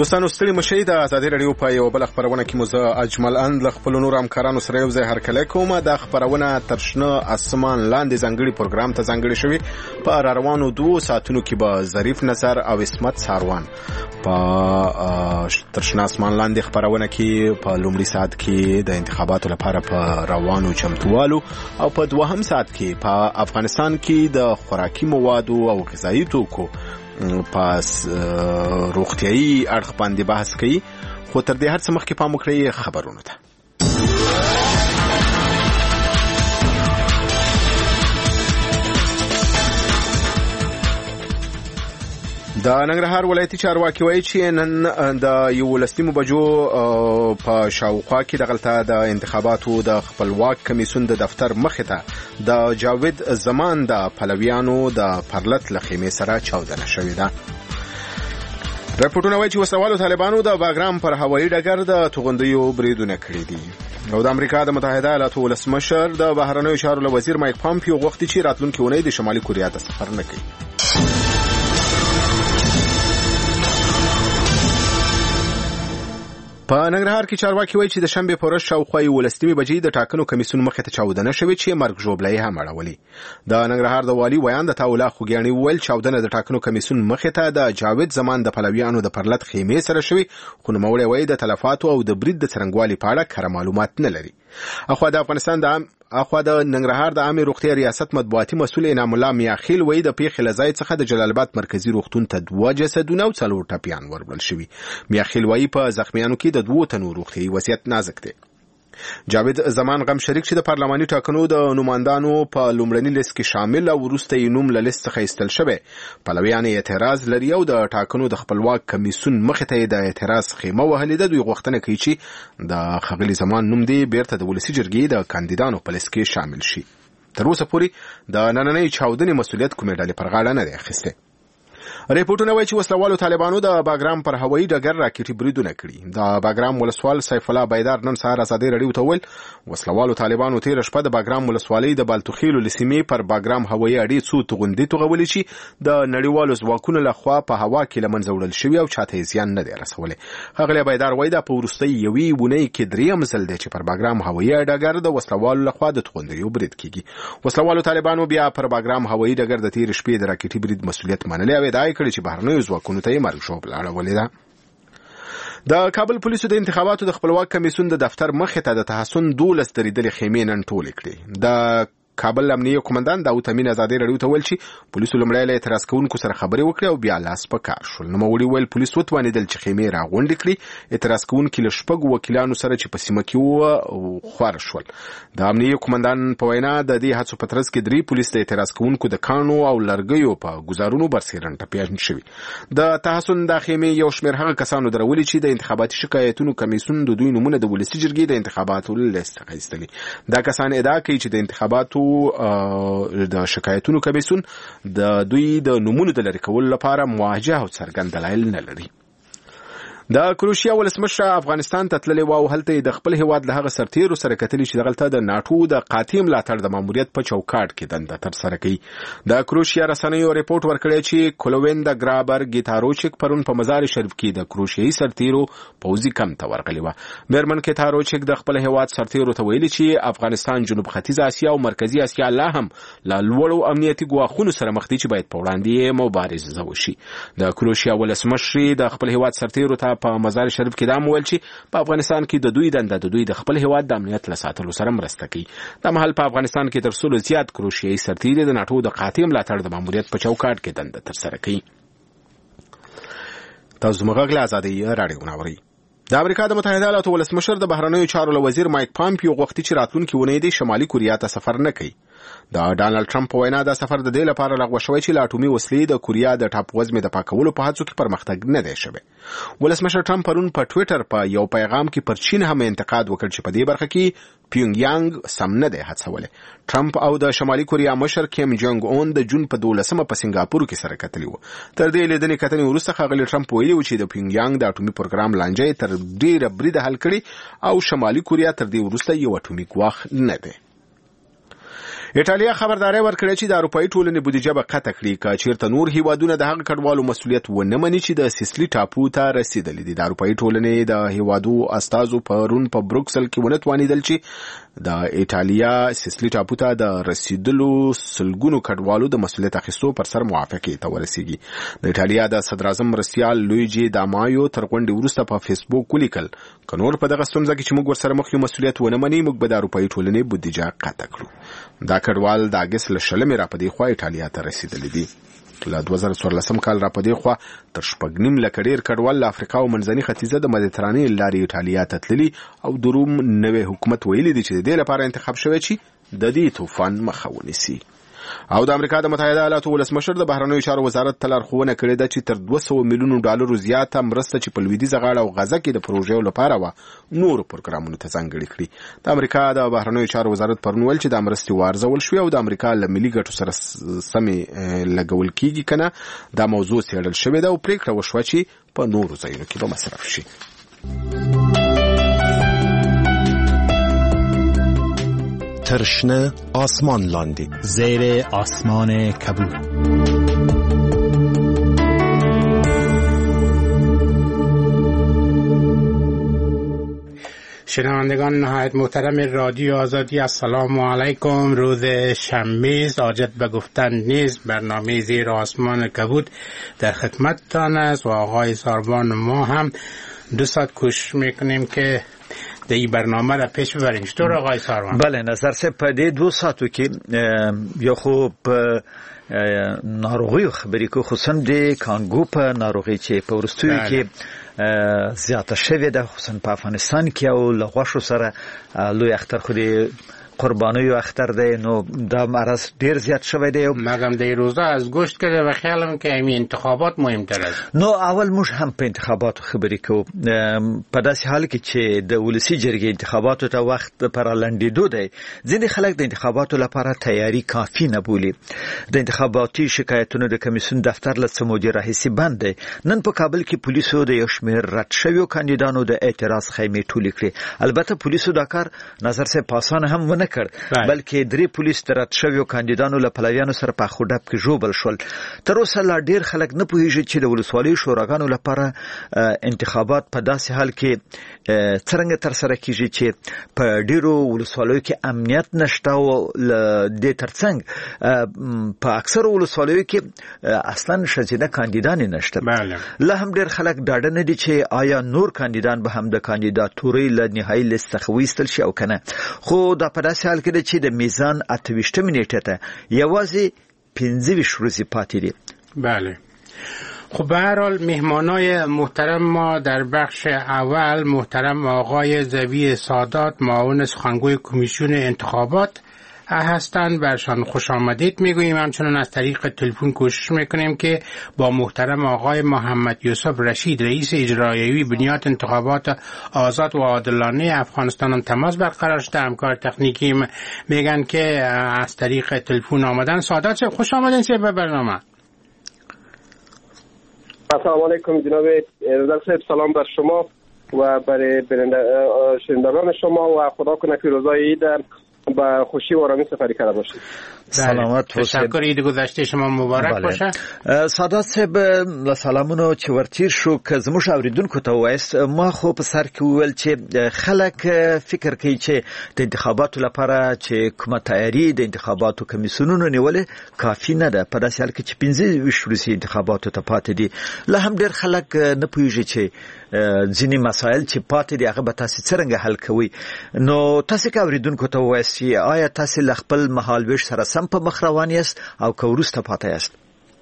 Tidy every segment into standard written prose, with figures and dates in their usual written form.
دوستانو ستړي مشئ د ازادي رادیو په یو بل خبرونه کې مو زه اجمل اند له خپل نور همکارانو سره یو ځای هرکلی کوم. د خبرونه تر شنه اسمان لاندې ځانګړي پروګرام ته ځانګړي شوي. په راروانو 2 ساعتونو کې به ظریف نظر او اسمت ساروان په تر شنه اسمان لاندې خبرونه کې په لومړي ساعت کې د انتخاباتو لپاره په روانو چمتووالو او په دوهم ساعت کې په افغانستان کې د خوراکي موادو او غذایي توکو پس روغتیايي اړخ باندې بحث کوي. خو تر دې هر څه مخکې پام وکړئ خبرونه ته. د ننګرهار ولایتي چارواکي وایي چې نن د 11 بجو په شاوخوا کې دغلته د انتخاباتو د خپلواک کمیسیون د دفتر مخې ته د جاوید زمان د پلویانو د پرلت لخیمې سره چاودنه شوې ده. رپورټونه وایي چې وسوالو طالبانو د باګرام پر هوایي ډګر د توغندیو بریدونه کړي دي. او د امریکا د متحده ایالاتو ولسمشر د بهرنیو چارو وزیر مایک پامپیو غوښتي چې راتلونکي اونۍ د شمالي کوریا ته سفر نه کوي. په ننګرهار کې چارواکي وایي چې د شنبې په ورځ شاوخوا 11 بجې د ټاکنو کمیسیون مخې ته چاودنه شوې چې مرګ ژوبله هم اړولې. د ننګرهار د والي ویان د تاولا خوګیاني ویل چاودنه د ټاکنو کمیسیون مخې ته د جاوید زمان د پلویانو د پرلت خیمې سره شوې. خو نوموړی وایي د تلفاتو او د برید د څرنګوالي په اړه کره معلومات نه لري. اخوا د ننګرهار د عامه روغتیا ریاست مطبوعاتي مسؤل انعام الله میاخیل وایي د پیښې لځای څخه د جلال آباد مرکزی روغتون ته 2 جسدونه او 4 ټپیان وربل شوي. میاخیل وایي په زخمیانو کې د 2 تنو روغتیايي وضعیت نازک دی. جاوید زمان غم شریک چې د پارلماني ټاکنو د نوماندانو په لومړني لیست کې شامل او وروسته یې نوم له لیست څخه ایستل شوی. پلویان اعتراض لري او د ټاکنو د خپلواک کمیسیون مخې ته د اعتراض خیمه وهلې ده. دوی غوښتنه کوي چې د خغلی زمان نوم دی بیرته د ولسی جرګې د کاندیدانو په لیست کې شامل شي. تر اوسه پورې د نننۍ چاودنې مسؤلیت کومې ډلې پر غاړه نه دی اخیستی. ریپورټونه وایي چې وسلوالو طالبانو د باګرام پر هوایي ډګر راکټي بریدونه کړي. د باګرام ولسوال سیف الله بيدار نن سهار ازادي رادیو ته ویل وسلوالو طالبانو تیر شپه د باګرام ولسوالۍ د بالتوخیلو لسیمې پر باګرام هوایي اډې څو توغندي توغولې چې د نړیوالو ځواکونو لخوا په هوا کې لمنځه وړل شوی او چاته زیان نه دی رسولی. هغه بيدار وایي د پورستۍ یوې ونې کې دریم ځل دی چې پر باګرام هوایي ډګر د وسلوالو لخوا د توغندیو برید کیږي. وسلوالو طالبانو بیا پر باګرام هوایي ډګر د تیر شپې د راکټي برید مسؤلیت منلی او دا کړي چې بهرنیو ځواکونو ته یې مرګ ژوبله اړولې ده. د کابل پولیسو د انتخاباتو د خپلواک کمیسیون د دفتر مخې ته د تحسن 12 درېدلې خیمې نن ټولې کړې. د کابل امنیه قومندان داوود امین ازادي رادیو ته ویل چې پولیسو لومړی له اعتراض کوونکو سره خبرې وکړې او بیا لاس په کار شول. نوموړي ویل پولیس وتوانېدل چې خیمې راغونډې کړي. اعتراض کوونکي له 6 وکیلانو سره چې په سیمه کې وو خوار شول. د امنیه قومندان په وینا د دې هڅو په ترڅ کې 3 پولیس د اعتراض کوونکو د کانو او لرګیو په گزارونو برسېرن ټپیان شوي. د تحسن د خیمې یو شمېر هغه کسانو درولي چې د انتخاباتي شکایتونو کمیسیون د دوی نومونه د ولسی جرګې د انتخاباتو لیست څخه ایستلي. دا کسان ادعا کوي چې د انتخاباتو د شکایتونو کمیسیون د دوی د نمونه د لري کولو لپاره مواجه او څرګند دلایل نه لري. د کروشیا ولسمشر افغانستان ته تللی و او هلته د خپل هیواد له هغه سرتیرو سره کتلی چې دغلته د ناتو د قاطع ملاتړ د ماموریت په چوکاټ کې دنده ترسره کوي. د کروشیا رسنیو ریپورت ورکړی چې کولوین د ګرابر ګیتاروچک پرون په مزار شریف کې د کروشیایي سرتیرو پوځي کمپ ته ورغلی و. میرمن ګیتاروچک د خپل هیواد سرتیرو ته ویلي چې افغانستان جنوب ختیځ اسیا او مرکزی اسیا لا هم له لوړو امنیتي ګواښونو سره مخ دي چې باید په وړاندې مبارزه وشي. د کروشیا ولسمشر د خپل هیواد سرتیرو ته په مزار شریف کې دا مویل چې په افغانستان کې د دوی دنده د دوی د خپل هیواد د امنیت له ساتلو سره مرسته کوي. دا مهال په افغانستان کې تر څو زیات کروشیایي سرتیري د ناتو د قاطع ملاتړ د ماموریت په چوکاټ کې دنده ترسره کوي. تاسو مغاغله ازادي رادیو ناوري. د امریکا د متحده ایالاتو ولسمشر د بهرنیو چارو وزیر مایک پامپیو غوښتي چې راتلونکي اونۍ د شمالي کوریا ته سفر نه کوي. د ډانلډ ټرمپ په وینا دا سفر د دې لپاره لغوه شوی چې لا اټومي وسلې د کوریا د ټاپووزمې د پاکولو په هڅو کې پرمختګ نه دی شوی. ولسمشر ټرمپ پرون په ټوئیټر په یو پیغام کې پر چین هم انتقاد وکړ چې په دې برخه کې پیونګ یانګ سم نه دی هڅولی. ټرمپ او د شمالي کوریا مشر کیم جونګ اون د جون په 12 په سنگاپور کې سره کتلی و. تر دې لیدنې کتنې وروسته ښاغلی ټرمپ ویلي و چې د پیونګ یانګ د اټومي پروګرام لانجه تر ډیره بریده حل کړي او شمالي کوریا تر دې وروسته یو اټومي ګواښ نه دی. ایټالیا خبرداري ورکړه چې د اروپאי ټولنې بودیجه به قطع کړي که چیرته نور هیوادونه د هغه کډوالو مسؤلیت ونه مني چې د سیسلی ټاپو ته رسیدلي دي. د اروپאי ټولنې د هیوادو استازو پرون په بروکسل کې ونتوانیدل چې د ایټالیا سیسلی ټاپو ته د رسیدلو سلګونو کډوالو د مسؤلیت اخیستو پر سر موافقه ته ورسیږي. د ایټالیا د صدر اعظم مرسیال لویجی دامایو تر غونډې وروسته په فیسبوک ولیکل که نور په دغه ستونزه کې چې موږ ورسره مخ یو مسؤلیت ونه مني موږ به د اروپאי ټولنې بودیجه قطع کړو. دا کډوال د اگست له 20 را پدې خوا ایټالیا ته رسیدلی دي. له 2014 کال را پدې خوا تر 9.5 لک ډیر کډوال له افریقا او منځني ختیځه د مدیترانې لارې ایټالیا ته تللي او د روم نوې حکومت ویلي دي چې د دې لپاره انتخاب شوی چې د دې طوفان مخه ونیسي. او د امریکا د متحده ایالاتو ولسمشر د بهرنیو چارو وزارت ته لارښوونه کړې ده چې تر 200 میلیون ډالر زیاته مرسته چې په لویدیځه غاړه او غزه کې د پروژې لپاره و نور پروګرامونو ته ځانګړي کړي. د امریکا د بهرنیو چارو وزارت پرون ویل چې د مرستې وارزول شوې او د امریکا له ملي ګټو سره سمې لګول کیږي کنه دا موضوع څېړل شوې ده او پریکړه وشوه چې په نورو ځایونو کې به مصرف شي. ترشنه آسمان لاندې زیر آسمان کبود. شنوندگان نهایت محترم رادیو آزادی، السلام علیکم. روز شنبه عاجت به گفتن نیست. برنامه زیر آسمان کبود در خدمتتان است و آقای ساربان ما هم 2 ساعت کوشش میکنیم که د این برنامه را پیش ببریم. چطور آقای ساروان؟ بله، نظر سه په دې 2 ساعتو کې یو خو په ناروغي خبرې کو خصوصا د کانګو په ناروغي چې په ورستوي کې زیاته شوې ده خصوصا په افغانستان کې او لغوښو سره لوی اختر خو قربانیو اختر ده نو دا مرض ډیر زیات شوی دی. مګم د روزه از گوشت کړه و خیالم که این انتخابات مهمتر است. نو اول موږ هم په انتخاباتو خبرې کوو په داسې حال کې چې د ولسی جرګې انتخاباتو ته وخت پر لاندېدو دی. ځینې خلک د انتخاباتو لپاره تیاری کافي نه بولي. د انتخاباتي شکایتونو د کمیسیون دفتر له سمودي راهیسي بند دی. نن په کابل کې پولیسو د یو شمېر رد شویو کاندیدانو د اعتراض خیمې ټولې کړې. البته پولیسو دا کار نظر سه پاسانه هم ونه کړ بلکې 3 پولیس تر رد شویو کاندیدانو له پلویانو سره په خوډب کې جوړل شول. تر اوسه لا ډیر خلک نه پوهیږي چې د ولسوالۍ شوراګانو لپاره انتخابات په داسې حال کې څنګه تر سره کیږي چې په ډیرو ولسوالیو کې امنیت نشته او د ترڅنګ په اکثر ولسوالیو کې اصلا شزینه کاندیدان نشته. له هم ډیر خلک ډاډه نه دي چې آیا نور کاندیدان به هم د کاندیداتوري له نهایي لیست څخه وایستل شي او کنه. خو دا په داسې حال کې ده چې د میزان 28 نیټه ته یوازې 25 ورځې پاتې دي. بله. خب به هر حال مهمانای محترم ما در بخش اول محترم آقای ضوی سادات معاون سخنگوی کمیسیون انتخابات هستند. برشان خوش آمدید میگوییم. همچنان از طریق تلفن کوشش میکنیم که با محترم آقای محمد یوسف رشید رئیس اجرایی بنیاد انتخابات آزاد و عادلانه افغانستان تماس برقرار شده. همکار تکنیکی میگن که از طریق تلفن آمدن. سادات صاحب خوش آمدین به برنامه. السلام علیکم جناب رضا صاحب، سلام بر شما و برای شنوندگان شما و خدا کنه که روزای عید با خوشی و آرامی سپری کرده باشید. سلامت باشید. تشکر. عید گذشته شما مبارک باشه. سادات صاحب سلامونه چې ورتیر شو که زموږ اوریدونکو ته وایست ما خو په سر کې ویل چې خلک فکر کوي چې د انتخاباتو لپاره چې کومه تیاری د انتخاباتو کمیسیونونو نیولې کافي نه ده. په داسې حال کې چې 25 ورځې انتخاباتو ته پاتې دي. لا هم ډېر خلک نه پوهیږي چې ځینې مسایل چې پاتې دي هغه به تاسو څنګه حل کوئ. نو تاسو که اوریدونکو ته وایست آیا تاسو له خپل مهالویش سره سم په مخ روان یاست او که وروسته پاتې یاست؟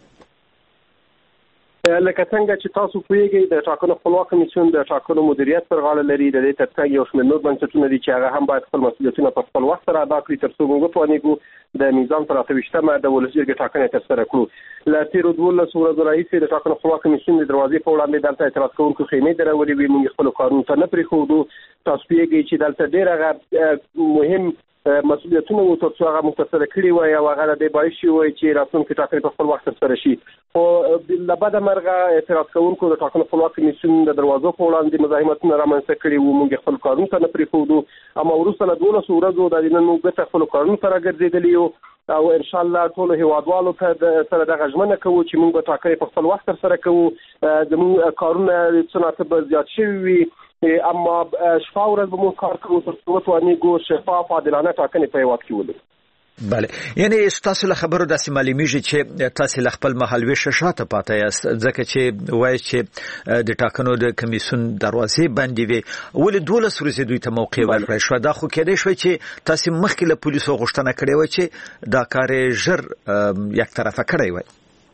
لکه څنګه چې تاسو پوهیږئ د ټاکنو خپلواک کمیسیون د ټاکنو مدیریت پر غاړه لري. د دې ترڅنګ یو شمېر نور بنسټونه دي چې هغه هم باید خپل مسؤلیتونه په خپل وخت سره ادا کړي ترڅو موږ وتوانیږو د میزان پر 28مه د ولس جرګې ټاکنې ترسره کړو. له تیرو 12 ورځو راهیسې د ټاکنو خپلواک کمیسیون د دروازې په وړاندې دلته اعتراض کوونکو خیمې درولې وي. موږ خپل قانون ته نه پرېښودو. تاسو پوهیږئ چې دلته ډېر هغه مهم مسؤلیتونه و تر څو هغه مختصر کړي وي او هغه د باعث شي چې راتلونکي ټاکنې په خپل وخت سره شي. خو لبعد مرغه اعتراض کوونکو د ټاکنو خپلواک کمیسیون د دروازو په وړاندې مزاحمتونه رامنځته کړي وو. موږ خپل کارونه ته نه پرېښودو، اما وروسته له 12 ورځو د نن موږ بیرته خپل کارونه سره ګرځېدلي یو او ان شاء الله ټول هیوادوالو ته سره د غژمنه کوو چې موږ به ټاکنې په خپل وخت سره کوو. زموږ کارونه څنګه به زیات شوي وي، اما شپه ورځ به موږ کار کوو تر څو وتوانیږو شفاف عادلانه ټاکنې په هیواد کې ولرو. بله، یعنی تاسو له خبرو داسې معلومیږي چې تاسو له خپل مهالوي شاته پاتې یاست، ځکه چې وایي چې د ټاکنو د کمیسیون دروازې بندې وي. ولې 12 ورځې دوی ته موقع ورکړی شو؟ دا خو کېدای شوی چې تاسو مخکې له پولیسو غوښتنه کړې وای چې دا کار ژر یک طرفه کړی وای.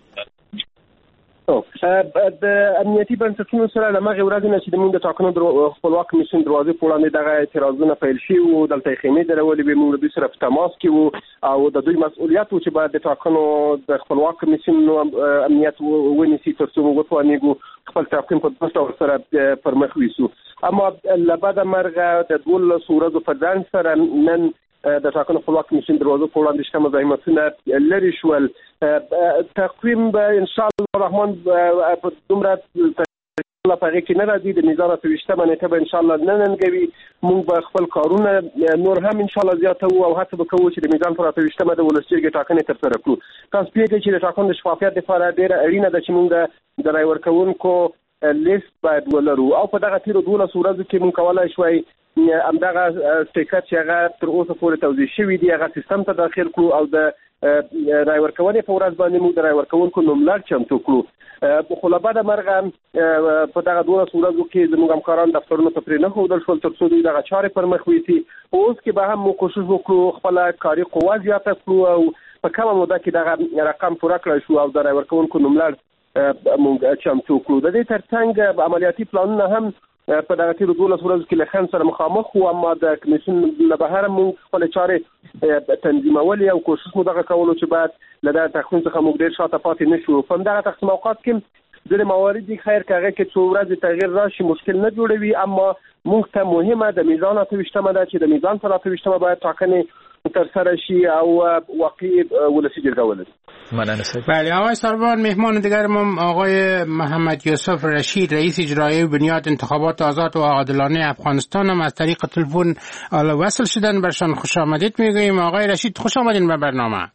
د امنیتي بنسټونو سره د مغه ورځې نه چې د ټاکنو خپلواک کمیسیون دروازې په وړاندې دغه اعتراضونه پیل شي او دلته خیمې درولې به موږ د سره په تماس کې وو او د دوی مسؤلیت و چې باید د ټاکنو د خپلواک کمیسیون امنیت ونیسي تر څو موږ وتوانیږو خپل تحقیق په دوه سره پر مخ ویسو. اما لبعد مرغه د 12 ورځو په ځان سره نن د ټاکنو خپلواک کمیسیون دروازو په وړاندې شته مزاحمتونه لري شول. تقویم به ان شاء الله الرحمن په دومره الله په کې نه راځي. د میزان 28 منېټه به ان شاء الله نن ننګوي. موږ به خپل کارونه نور هم ان شاء الله زیاتو او هڅه وکړو چې د میزان 28 د ولسمشر ټاکنې تر سره کړو. تاسو پیږئ چې د ټاکنو د شفافیت لپاره ډېر اړینه ده چې موږ د رای ورکوونکو لیست باید ولرو او په دغه تیر 12 ورځو کې موږ کولای شوي همدغه سټیکر چې هغه تر اوسه پورې توضیح شوی دی هغه سیستم ته داخل کړو او د رای ورکونې په ورځ باندې موږ د رای ورکونکو نوملړ چمتو کړو. خو له بعده مرغه په دغه 12 ورځو کې زموږ همکاران دفترونو ته پرې نه ښودل شول تر څو دوی دغه چارې پر مخ ویسي. اوس کې به هم موږ کوشش وکړو خپل کاري قوه زیاته کړو او په کومه موده کې دغه رقم پوره کړی شو او د رای ورکونکو نوملړ موږ چمتو کړو. د دې ترڅنګ عملیاتي پلانونه هم په دغه تیر 12 ورځو کې له خن سره مخامخ وو، اما د کمیسیون له بهر موږ خپل چارې تنظیمولې او کوشش مو دغه کولو چې بعد له دغه تقسیم څخه موږ ډېر شاته پاتې نشو. په دغه تقسیم اوقات کې ځینې موارد خیر کاغه کې څو ورځې تغییر راشي مشکل نه جوړوي، اما موږ ته مهمه د میزان 28 ده چې د میزان 28 باید ټاکنې تر سره شي او واقعي ولسی جرګه ولري. بله آقای سروان، مهمان دیگر ما آقای محمد یوسف رشید رئیس اجرایی بنیاد انتخابات آزاد و عادلانه افغانستان هم از طریق تلفن وصل شدن. برشان خوش آمدید میگوییم. آقای رشید خوش آمدین به برنامه.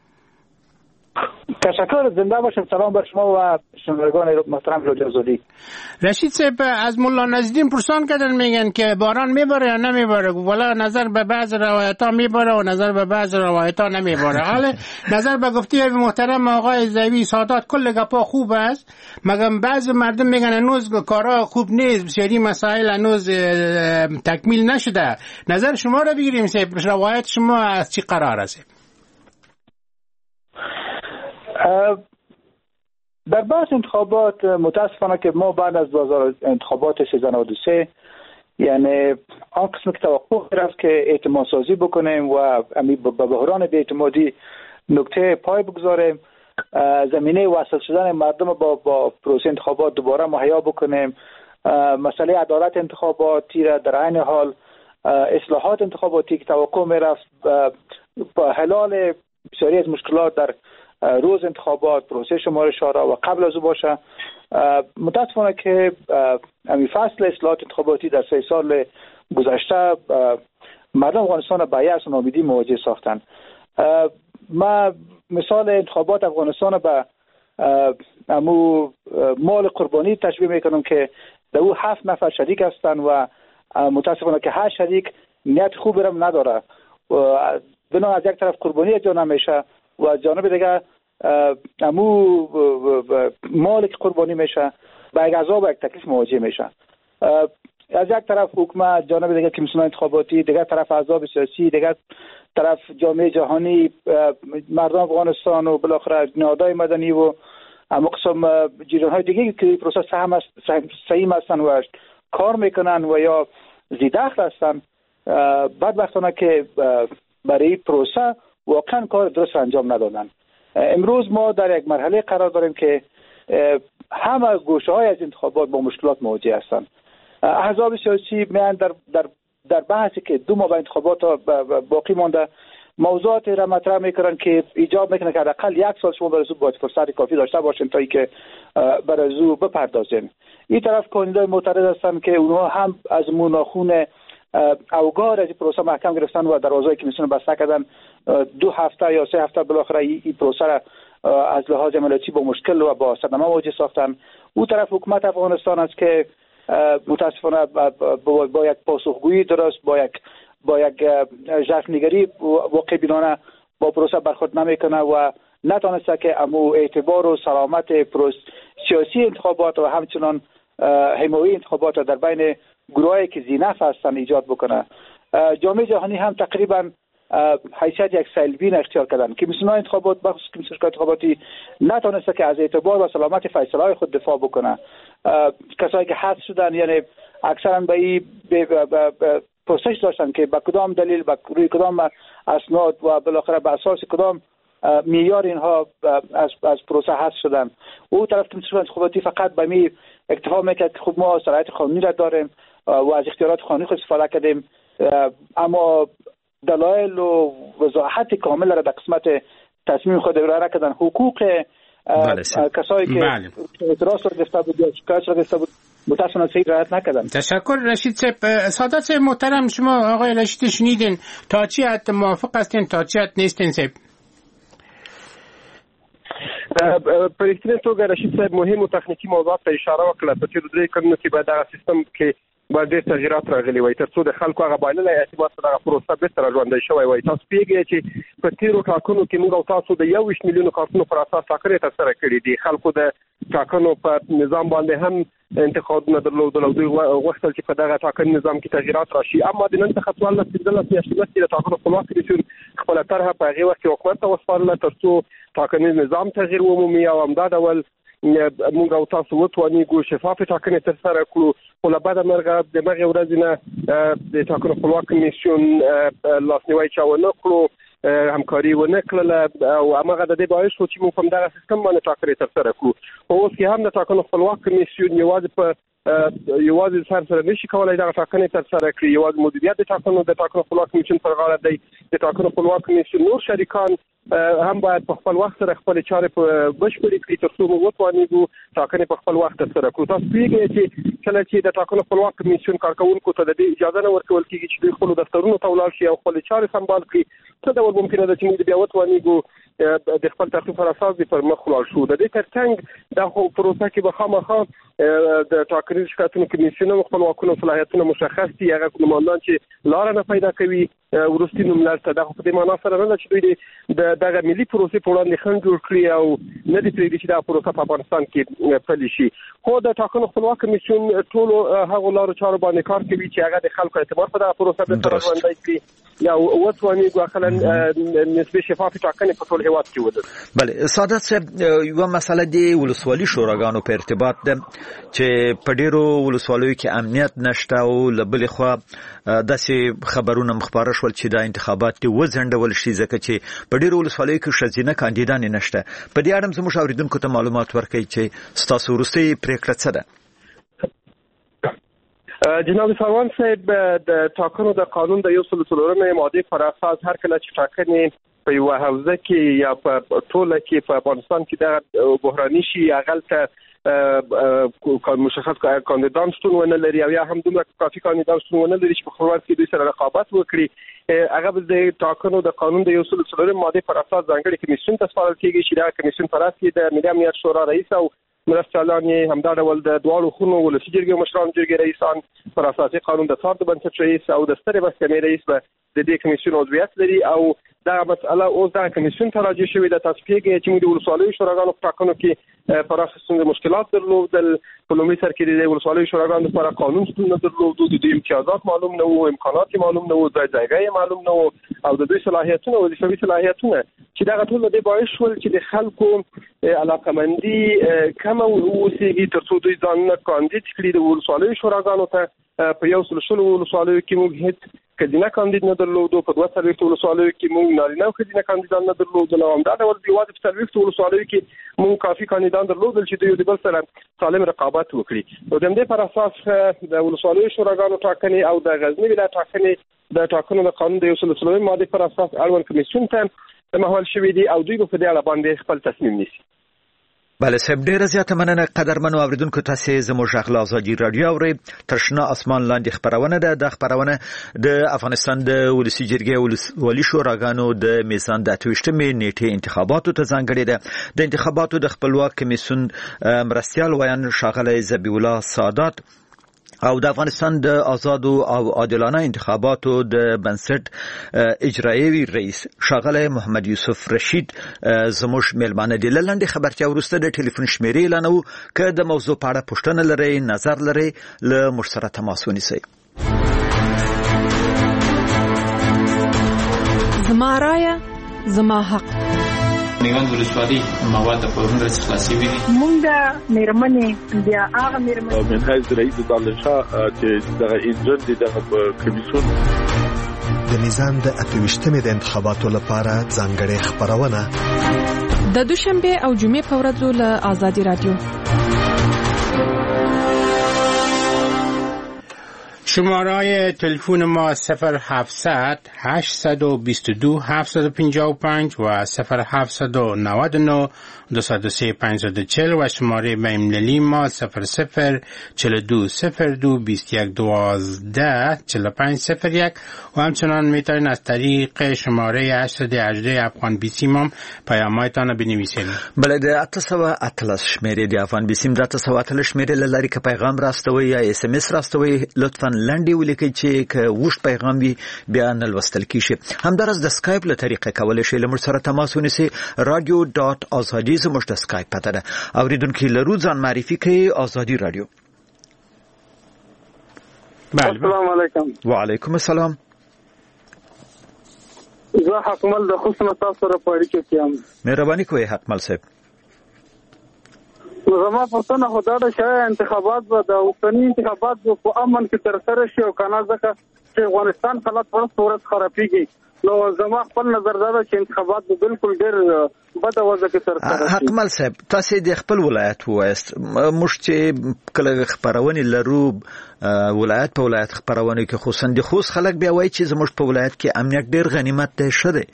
تشکر، زنده باشید. سلام بر شما و شنوندگان محترم رادیو آزادی. رشید صاحب، از ملا نجدین پرسان کردن میگن که باران میباره یا نمیباره. والا نظر به بعض روایت‌ها میباره و نظر به بعض روایت‌ها نمیباره. حالا نظر به گفته محترم آقای زوی سادات کل گپا خوب است، مگر بعض مردم میگن هنوز کارا خوب نیست، بسیاری مسائل هنوز تکمیل نشده. نظر شما رو بگیریم صاحب، روایت شما از چی قرار است؟ در بحث انتخابات متاسفانه که ما بعد از انتخابات 1393 یعنی آن قسم که توقع گرفت که اعتماد سازی بکنیم و به بحران بی‌اعتمادی نقطه پای بگذاریم، زمینه وصل شدن مردم با پروسه انتخابات دوباره مهیا بکنیم، مسئله عدالت انتخاباتی را در عین حال اصلاحات انتخاباتی که توقع میرفت با حلال بسیاری از مشکلات در روز انتخابات، پروسه شماره شورا و قبل از او باشه. متاسفانه که همین فصل اصلاحات انتخاباتی در 3 سال گذشته مردم افغانستان با یأس و ناامیدی مواجه ساختن. ما مثال انتخابات افغانستان به امو مال قربانی تشبیه میکنم که در او 7 نفر شریک هستند و متاسفانه که 8 شریک نیت خوبی هم نداره و بنا از یک طرف قربانی جا نمیشه و از جانب دیگه امو مال که قربانی میشه با یک عذاب و یک تکلیف مواجه میشه. از یک طرف حکومت، جانب دیگه کمیسیون انتخاباتی، دیگه طرف احزاب سیاسی، دیگه طرف جامعه جهانی، مردم افغانستان و بالاخره نهادهای مدنی و اما قسم جریان‌های دیگه که پروسه سهیم هستن و کار میکنن و یا زیدخل هستن، بدبختانه که برای پروسه واقعا کار درست انجام ندادن. امروز ما در یک مرحله قرار داریم که همه گوشه‌های از انتخابات با مشکلات مواجه هستند. احزاب سیاسی میان در در بحثی که 2 ماه به انتخابات باقی مانده موضوعات را مطرح میکنن که ایجاب میکنه که حداقل 1 سال شما برای باید فرصت کافی داشته باشین تا اینکه برای بپردازین. این طرف کاندیدای معترض هستن که اونها هم از مناخون اوگار از این پروسه محکم گرفتن و دروازه‌ای کمیسیون بسته کردن. 2 هفته یا 3 هفته بالاخره این پروسه را از لحاظ عملیاتی با مشکل و با صدمه مواجه ساختن. اون طرف حکومت افغانستان است که متاسفانه با یک پاسخگویی درست با یک ژرفنگری واقع بینانه با پروسه برخورد نمیکنه و نتونسته که امو اعتبار و سلامت سیاسی انتخابات و همچنان حمایت انتخابات در بین گروهایی که ذی‌نفع هستند ایجاد بکنه. جامعه جهانی هم تقریبا حیثیت یک سیلبین اختیار کردن که کمیسیون انتخابات بخصوص کمیسیون انتخاباتی نتونسته که از اعتبار و سلامت فیصله‌های خود دفاع بکنه. کسایی که حذف شدن یعنی اکثرا به این پرسش داشتن که با کدام دلیل با روی کدام اسناد و بالاخره به اساس کدام معیار اینها از پروسه حذف شدن. او طرف کمیسیون انتخاباتی فقط به می اکتفا میکرد که خب ما صلاحیت قانونی را داریم و از اختیارات قانونی خود استفاده کردیم، اما دلایل و وضاحت کامل را در قسمت تصمیم خود ارائه کردن. حقوق کسایی که اعتراض را گرفته بود یا شکایت را گرفته بود متاسفانه صحیح رعایت نکردن. تشکر رشید صاحب. سادات محترم، شما آقای رشید شنیدین، تا چی حد موافق هستین تا چی حد نیستین صاحب؟ په رښتینې توګه رشید صاحب مهم او تخنیکي موضوعات ته اشاره وکړه. په تېرو 3 کلونو کې به دغه سیستم کې باید ډېر تغییرات راغلي وای تر څو د خلکو هغه بایللی اعتماد په دغه پروسه بېرته راژوندی شوی وای. تاسو پوهېږئ چې په تېرو ټاکنو کې موږ او تاسو د 21 میلیونو کارتونو پر اساس ټاکنې ترسره کړي دي. خلکو د ټاکنو په نظام باندې هم انتقادونه درلودل او دوی غوښتل چې په دغه ټاکنې نظام کې تغییرات راشي، اما د نن څخه 14 میاشتې مخکې د ټاکنو خپلواک کمیسیون خپله طرحه په هغې وخت کې حکومت ته وسپارله تر څو ټاکنیز نظام تغییر ومومي او همدا ډول موږ او تاسو وتوانیږو شفافې ټاکنې ترسره کړو. خو له بده مرغه د هغې ورځې نه د ټاکنو خپلواک کمیسیون لاسنیوی چا ونه کړو، همکاري ونه کړله او هماغه د دې باعث شو چې موږ په همدغه سیستم باندې ټاکنې ترسره کړو. خو اوس کې هم د ټاکنو خپلواک کمیسیون یوازې سره نشي کولای دغه ټاکنې ترسره کړي. یوازې مدیریت د ټاکنو خپلواک کمیسیون پر غاړه دی. د ټاکنو خپلواک کمیسیون نور شریکان هم باید په خپل وخت سره خپل چارې بشپړې کړي تر څو موږ وتوانیږو ټاکنې په خپل وخت ترسره کړو. تاسو پوهېږئ چې کله چې د ټاکنو خپلواک کمیسیون کارکوونکو ته د دې اجازه نه ورکول کېږي چې دوی خپلو دفترونو ته ولاړ شي او خپلې چارې سمبال کړي، څه ډول ممکنه ده چې موږ بیا وتوانیږو د خپل ترتیب پر اساس پر مخ ولاړ شو. د دې ترڅنګ د پروسه کې به خامخا د ټاکنیز شکایتونو کمیسیون خپلواکونو صلاحیتونه مشخص دي. هغه نمایندان چې لار نه پیدا کوي وروستي نوملړ ته دغه په دې معنا سره نه ده چې دوی دغه ملي پروسې په وړاندې خنډ جوړ کړي او نه دي پرېږدي چې دا پروسه په افغانستان کې پلي شي. خو د ټاکنو خپلواک کمیسیون ټولو هغو لارو چارو باندې کار کوي چې هغه د خلکو اعتبار په دغه پروسه بېرته راژوندی کړي یا وتوانیږو اخلا نسبي شفافې ټاکنې په ټول هېواد کې ولرو. بله سادات صاحب، یوه مسله د ولسوالي شوراګانو په ارتباط ده چې په ډېرو ولسوالیو کې امنیت نشته او له بلې خوا داسې خبرونه خپاره شول چې دا انتخابات دې وځنډول شي ځکه چې په ډېرو ولسوالیو کې ښځینه کاندیدانې نشته. په دې اړه زموږ اورېدونکو ته معلومات ورکړئ چې ستاسو وروستۍ پرېکړه څه ده؟ جناب سروان صاحب، د ټاکنو د قانون د 104 ماده پر اساس هر کله چې ټاکنې په یوه حوزه کې یا په ټوله کې په افغانستان کې د بحراني شي هغلته مشخص کاندیدان شتون ونه لري او یا هم دومره کافي کاندیدان شتون ونه لري چې په خپل وخت کې دوی سره رقابت وکړي، هغه به د ټاکنو د قانون د 104 ماده پر اساس ځانګړي کمیسیون ته سپارل کېږي چې دا کمیسیون پر اساس د ملي امنیت شورا رئیس او مرستیالان یې همدا ډول د دواړو خونو ولسي جرګې مشران جرګې رئیسان پر اساسي قانون د څار د بنسټ رئیس او د سترې محکمې رئیس به د دې کمیسیون عضویت لري او دا مسأله اوس دا کمیسیون ته راجع شوې ده. تاسو پوهېږئ چې موږ د ولسوالیو شوراګانو په ټاکنو کې پراخه ستونزې مشکلات درلودل. په لومړي سر کې د ولسوالیو شوراګانو لپاره قانون شتون نه درلود، د دوی امتیازات معلوم نه وو، امکانات معلوم نه وو، ځای معلوم نه وو او د دوی صلاحیتونه وظیفوي صلاحیتونه چې دغه ټول د دې باعث شول چې د خلکو علاقمندي کمه واوسېږي تر څو دوی ځانونه کاندید کړي د ولسوالیو شوراګانو ته. په 100 ولسوالیو کې موږ هیڅ کډینه کاندید نه درلودو، په 2 ولسوالیو کې موږ نارینه او ښځینه کاندیدان نه درلودل، او همدا ډول په 4 ولسوالیو کې موږ کافي کاندیدان درلودل چې دوی د بل سره سالم رقابت وکړي. نو د دې پر اساس د ولسوالیو شوراګانو ټاکنې او د غزنی ولایت ټاکنې د ټاکنو د قانون د 130 ماده پر اساس اړوند کمیسیون ته مهال شوی دی او دوی په دې اړه باندې خپل تصمیم نیسي. بله صاحب، ډیره زیاته مننه قدرمنو اوریدونکو. تاسو زموږ غږ له ازادي رادیو اورئ. تر شنه اسمان لاندې خبرونه ده. د خبرونه د افغانستان د ولسی جرګې ولي شوراګانو د میزان د 28 نیټه انتخاباتو ته ځانګړې ده. د انتخاباتو د خپلواک کمیسیون مرستیال ویان ښاغلی ذبیح الله سادات او د افغانستان د آزاد او عادلانه انتخاباتو د بنسټ اجرایي رئیس ښاغلی محمد یوسف رشید زموږ میلمانه دي. لاندې خبرتیا وروسته د ټلیفون شمیرې اعلانوو. که د موضوع په اړه پوښتنه لرئ، نظر لرئ، له موږ سره تماس ونیسئ. زما رایه زما حق. نیوند ولسوالي مواد په هندرس خلاصي وي. مونږ د میرمنې بیا هغه میرمنې من حیث رئیس دانشا چې دغه انجن دي دغه کمیسیون د میزان د 28 د انتخاباتو لپاره ځانګړې خبرونه د دوشنبه او جمعې په ورځو له آزادي رادیو. شماره تلفن ما 0700 822 755 و 0799 203 540 و شماره بین‌المللی ما 00 42 02 21 12 4501 و همچنان میتونید از طریق شماره 818 افغان بیسیم پیام‌هایتان بنویسید. بله، د 813 شمیرې د افغان بیسیم د 813 شمیرې لري که پیغام راستوي یا اس ام اس راستوي، لطفاً لنډي ولیکئ چې که وښ پیغام وي بیا نه لوستل کیږي. همدارس د سکایپ له طریقې کولی شئ له موږ سره تماس ونیسئ. radio.azadi زموږ د سکایپ پته ده. اوریدونکي لرو ځان معرفي کوي. آزادي رادیو. السلام علیکم. وعلیکم السلام. زه حکمل د حسن تاسو سره پاړی کې یم. مهرباني کوئ حکمل صاحب. زما پښتنه خدای د شای انتخابات به د اوسنی انتخابات په امن کې تر سره شي او کنه ځکه چې افغانستان حالت ورځ خرابېږي. نو زما خپل نظر دا چې انتخابات به بالکل ډېر بده وضع کې تر سره شي. حکمل صاحب، تاسو د خپل ولایت وایست. موږ چې کله خبرونه لرو ولایت په ولایت خبرونه کې خصوصا د خوست خلک بیا وایي چې زموږ په ولایت کې امنیت ډېر غنیمت دی. شته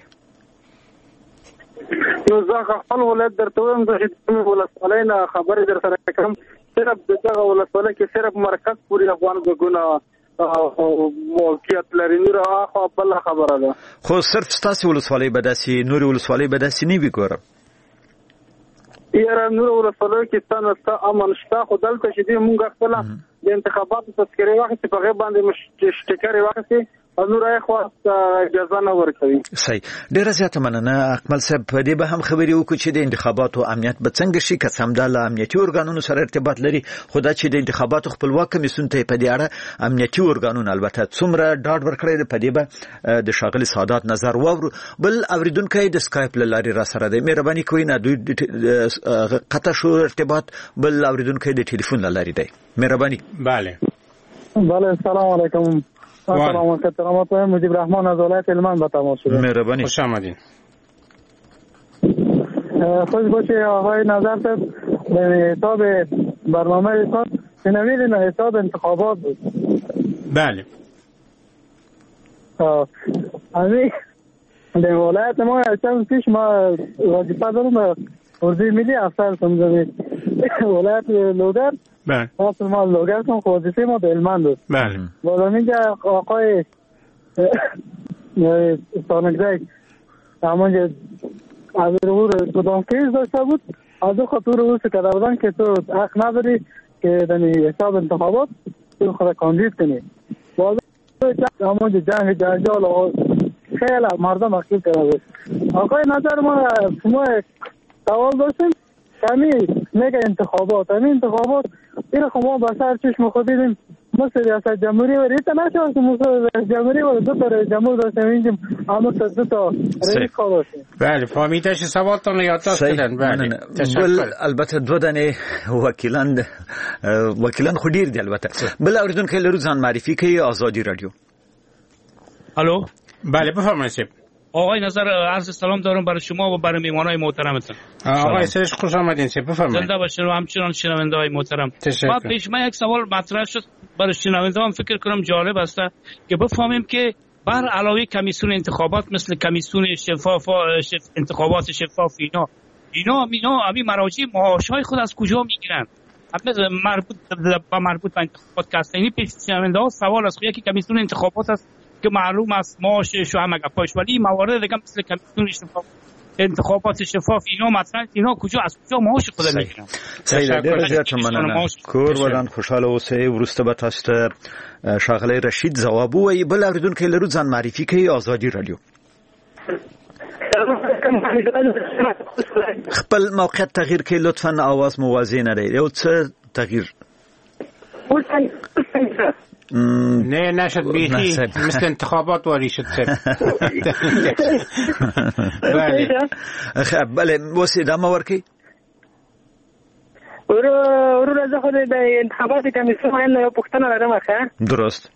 نو زه خپل ولایت درته وایم چې ولسوالۍ نه خبرې در سره کوم. صرف دغه ولسوالۍ کې صرف مرکز پوری افغان وګونه موقعیت لري. نور هغه بل خبره ده. خو صرف ستاسو ولسوالۍ بداسي، نور ولسوالۍ بداسي نه وی ګورم. یاره نور ولسوالۍ کې ستاسو امن شته. خو دلته چې موږ خپل د انتخاباتو تذکرې واخیستې په غیب باندې مشتکرې واخیستې او نور یې خو اجازه نه ورکوي. صحیح. ډیره زیاته مننه اکمل صاحب. په دې به هم خبرې وکړو چې د انتخاباتو امنیت به څنګه شي، که سمدا له امنیتي ارګانونو سره ارتباط لري. خو دا چې د انتخاباتو خپلواک کمیسیون ته په دې اړه امنیتي ارګانونو البته څومره ډاډ ورکړی په دې به د ښاغلي سادات نظر واورو. بل اوریدونکي د سکایپ له لارې را سره دی. مهرباني کوئ نه دوی قطع شو ارتباط. بل اوریدونکي د ټلیفون له لارې دی. مهرباني. بله السلام علیکم. سلام محترمات. مجیب رحمان از ولایت هلمند به تماس شدم. مهربانی. خوش آمدین. خوش باشه آقای نظر صاحب. به حساب برنامه حساب شنوید حساب انتخابات بود. بله. از در ولایت ما چند پیش ما وظیفه دارم ارزی ملی افسر سمزمی ولایت لوگر. بله. ما لوگر کن وظیفه ما به هلمند بود. بله. بالا اینجا آقای سانگزک همونجا از رو کدام کیز داشته بود. از او خطور رو سکده بودن که تو حق نداری که دنی حساب انتخابات تو خدا کاندید کنی. بالا همونجا جنگ جنجال و خیلی مردم اخیل کرده بود. آقای نظر ما شما سوال داشتیم همین میگه انتخابات این خب ما بسر چشم خود دیدیم مثل ریاست جمهوری و ریت نشد که مثل جمهوری و دو تا رئیس جمهور داشتیم اینجا اما دو تا رئیس خواه داشتیم. بله فهمیدش سوالتان یادداشت کردن. بله بل البته دو دانه وکیلان خو ډیر دي البته. بل اوریدونکو لرو ځان معرفي کوي. آزادي رادیو. الو بله بفرمایید. آقای نظر عرض سلام دارم برای شما و برای میهمانای محترمتون. آقای سرش خوش آمدین. بفرمایید. زنده باشین و همچنان شنونده‌های محترم. ما پیش من یک سوال مطرح شد برای شنونده‌ام، فکر کنم جالب است که بفهمیم که بر علاوه کمیسیون انتخابات مثل کمیسیون انتخابات شفاف اینا همین مراجع معاشهای خود از کجا میگیرن؟ مربوط به انتخابات کسانی پیش شنونده‌ها سوال است. یکی کمیسیون انتخابات است که معلوم است معاشش و همه گپاش، ولی موارد دیگه مثل کمیسیون انتخابات شفاف اینا کجا از کجا معاش خود میگیرن؟ ډېر زیات مننه. کور ودان خوشاله اوسئ. ورسته به تاسو ته ښاغلی رشید ځواب ووایي. بل اورېدونکی لرو، ځان معرفي کوي. آزادي رادیو. خپل موقعیت تغییر کړئ لطفا. आवाज مو واضح نه دی. یو څه تغییر نه نشد بیخی مثل انتخابات واری شد. بله وس ادامه ورکړئ. ورور زه خو د انتخابات کمیسیون یو پوښتنه لرم. درست.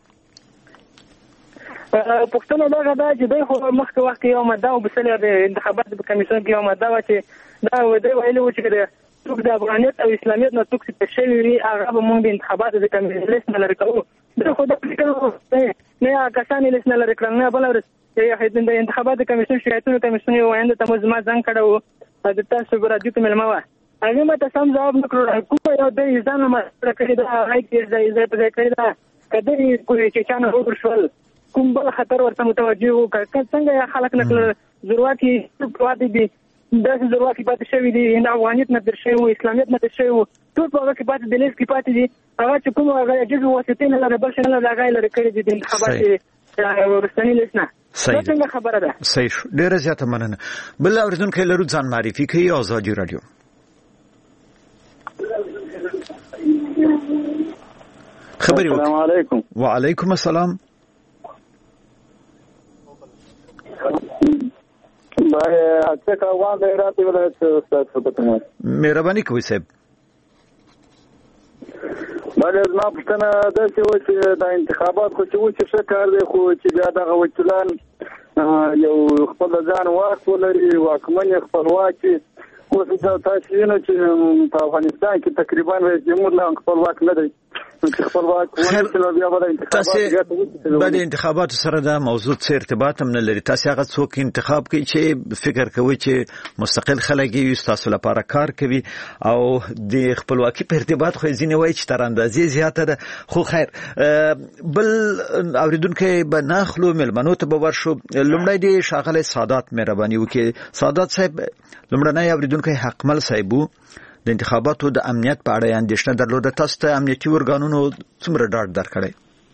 پوښتنه دا چې دوی خو مخکې وخت یو ماده وبسلې د انتخابات په کمیسیون کې یو ماده وه چې دا دوی ویلي وو چې څوک د افغانیت او اسلامیت نه څوک چې شوي وي هغه به موږ د انتخاباتو د کمیسیون لیست نه لرې کوو. دوی خو دا نه کسان لیست نه لرې کړل، نه بله د انتخاباتو کمیسیون شکایتونو کمیسیون یو ویاند ته زما زنګ کړی و، د تاسو په راډیو کې مېلمه وه. هغې ما ته سم ځواب نه کړو. کومه یو دوی ځان مطرح کړې ده، هغه کې ځای په ځای کړې ده. که دوی چې چا نه وګر شول کوم بل خطر ورته متوجه وو، څنګه خلک نکړل ضرورتي پاتې دي، داسې ضرورتي پاتې شوي دي، نه افغانیت نه تر شوی وو، اسلامیت نه تر شوی وو، ټول په هغه کې پاتې د لیست کې پاتې دي. هغه چې کوم هغه جز واسطې نه لري، بل شي نه لري، هغه لري کړی دي د انتخابات ورستنی لیست نه. دا څنګه خبره ده؟ صحیح شو. ډېره زیاته مننه. بل اورېدونکی لرو، ځان معرفي کوي. آزادي رادیو. خبري وکړئ. السلام علیکم. وعلیکم السلام. مهرباني کوئ صاحب. بله زما پوښتنه داسې وه چې د انتخابات خو چې و چې ښه کار دی، خو چې بیا دغه وکیلان یو خپل ځان واک ولري، واکمن یې خپلواکي. اوس تاسو وینئ چې په افغانستان کې تقریبا رئیس جمهور لا خپلواک نه دی. به د انتخاباتو سره دا موضوع څه ارتباط هم نه لري. تاسو هغه څوک انتخاب کوي چې فکر کوي چې مستقل خلک یې تاسو لپاره کار کوي، او د خپلواکي په ارتباط خو ځینې وایي چې تر اندازې زیاته ده. خو خیر، بل اوریدونکي به ناخلو مېلمنو ته به ورشو. لومړی د ښاغلی سادات مهرباني وکړي. سادات صاحب لومړنی اوریدونکی حقمل صاحب وو. د انتخاباتو د امنیت په اړه اندېښنه درلوده. تاسو ته امنیتي ارګانونو څومره ډاډ درکړی؟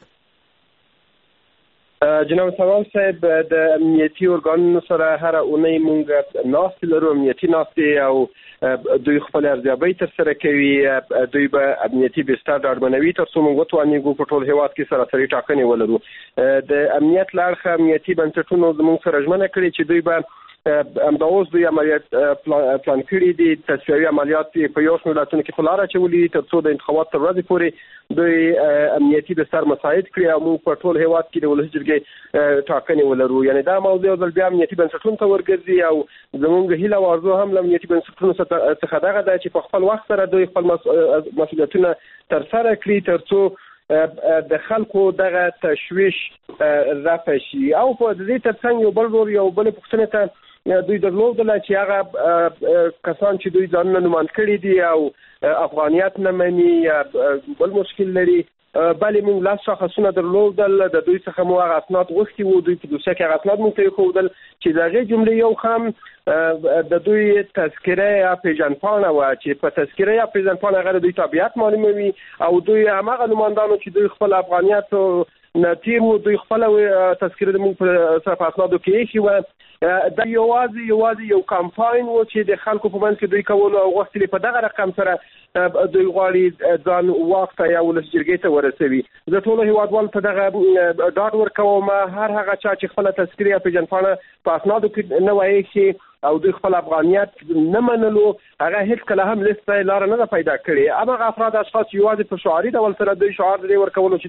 جناب سوال صاحب، د امنیتي ارګانونو سره هر اونۍ مونږ ناستې لرو، امنیتي ناستې، او دوی خپل ارزیابۍ ترسره کوي. دوی به امنیتي بستر ډاډمنوي تر څو موږ وتوانیږو په ټول هیواد کې سراسري ټاکنې ولرو. د امنیت له اړخه امنیتي بنسټونو زموږ سره ژمنه کړې چې دوی به همدا اوس دوی عملیات پلان کړي دي. تصفیوي عملیات په یو شمېر ولایتونو کې خو لاره اچولي تر څو د انتخاباتو تر ورځې پورې دوی امنیتي بستر مساعد کړي او موږ په ټول هیواد کې د ولسي جرګې ټاکنې ولرو. یعنې دا موضوع یو ځل بیا امنیتي بنسټونو ته ورګرځي، او زموږ هیله او آرزو هم له امنیتي بنسټونو څخه دغه ده چې په خپل وخت سره دوی خپل مسؤلیتونه ترسره کړي تر څو د خلکو دغه تشویش رفع شي. او په دې ترڅنګ یو بل پوښتنه ته دوی درلودله چې هغه کسان چې دوی ځانونه نوماند کړي دي او افغانیت نه مني یا بل مشکل لري، بلې موږ 10 شخصونه درلودل. د دوی څخه مو هغه اسناد غوښتي وو. دوی په دوسیه کې هغه اسناد موږ ته وښودل چې د هغې جملې یو خام د دوی تذکره یا پیژندپاڼه وه چې په تذکره یا پیژندپاڼه هغه د دوی تابعیت معلوموي، او دوی هماغه نوماندانو چې دوی خپل افغانیت نتیر وو دوی خپل تذکره د موږ په اسنادو کې ایښې وه. دا یوازې یو کمپاین و چې د خلکو په منځ کې دوی کولو او غوښتل په دغه رقم سره دوی غواړي ځان واک ته یا ولس جرګې ته ورسوي. زه ټولو هیوادوالو ته دغه ډاډ ورکوم، هر هغه چا چې خپله تذکره یا پیژندپاڼه په اسنادو کې نه وه ایښې او دوی خپل افغانیت نه منلو، هغه هیڅ کله هم لیست ته لاره نه ده پیدا کړې. هماغه افراد اشخاص یوازې په شعاري ډول سره دوی شعار دې ورکولو چې دوی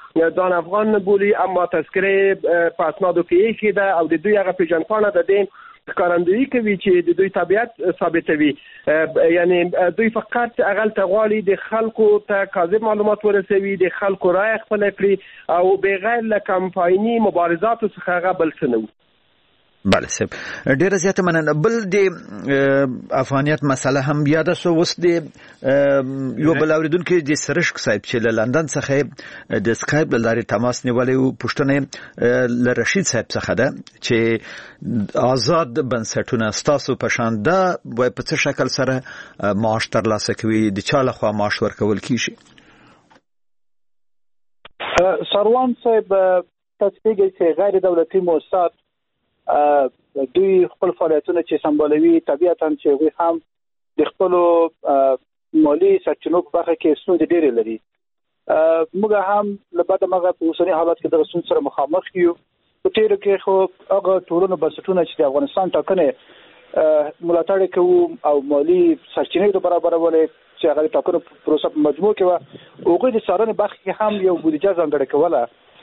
دان افغان بولی، اما تذکره په اسنادو کې ایښې ده او د دوی هغه پیژندپاڼه د دې ښکارندویي کوي چې د دوی طبیعت ثابتوي. یعنی دوی فقط هغلته غواړي د خلکو ته کاذب معلومات ورسوي، د خلکو رایه خپله کړي او بغیر له کمپایني مبارزاتو څخه هغه بل څه نه وي. بله صاحب، ډیره زیاته مننه. بل د افغانیت مسله هم یاده سو. اوس د یو بل اوریدونکو د سرشک صاحب چې له لندن څخه د سکایپ له لارې تماس نیولی و، پوښتنه له رشید صاحب څخه ده چې آزاد بنسټونه ستاسو په شان ده وای په څه شکل سره معاش ترلاسه کوي، د چا لخوا معاش ورکول کیږي؟ سروان صاحب، تاسو پیږئ چې غیر دولتي مؤسسات دوی خپل فعالیتونه چې سمبالوي طبیعتاً چې هغوی هم د خپلو مالي سرچینو په برخه کې ستونزې ډېرې لري. موږ هم له بعده مغه په اوسني حالات کې دغه ستونزو سره مخامخ یو. په تېرو کې خو هغه ټولنو بنسټونه چې د افغانستان ټاکنې ملاتړ کوو او مالي سرچینې د برابرولې چې هغه د ټاکنو پروسه په مجموع کې وه، هغوی د څارنې برخه کې هم یو بودیجه ځانګړې کوله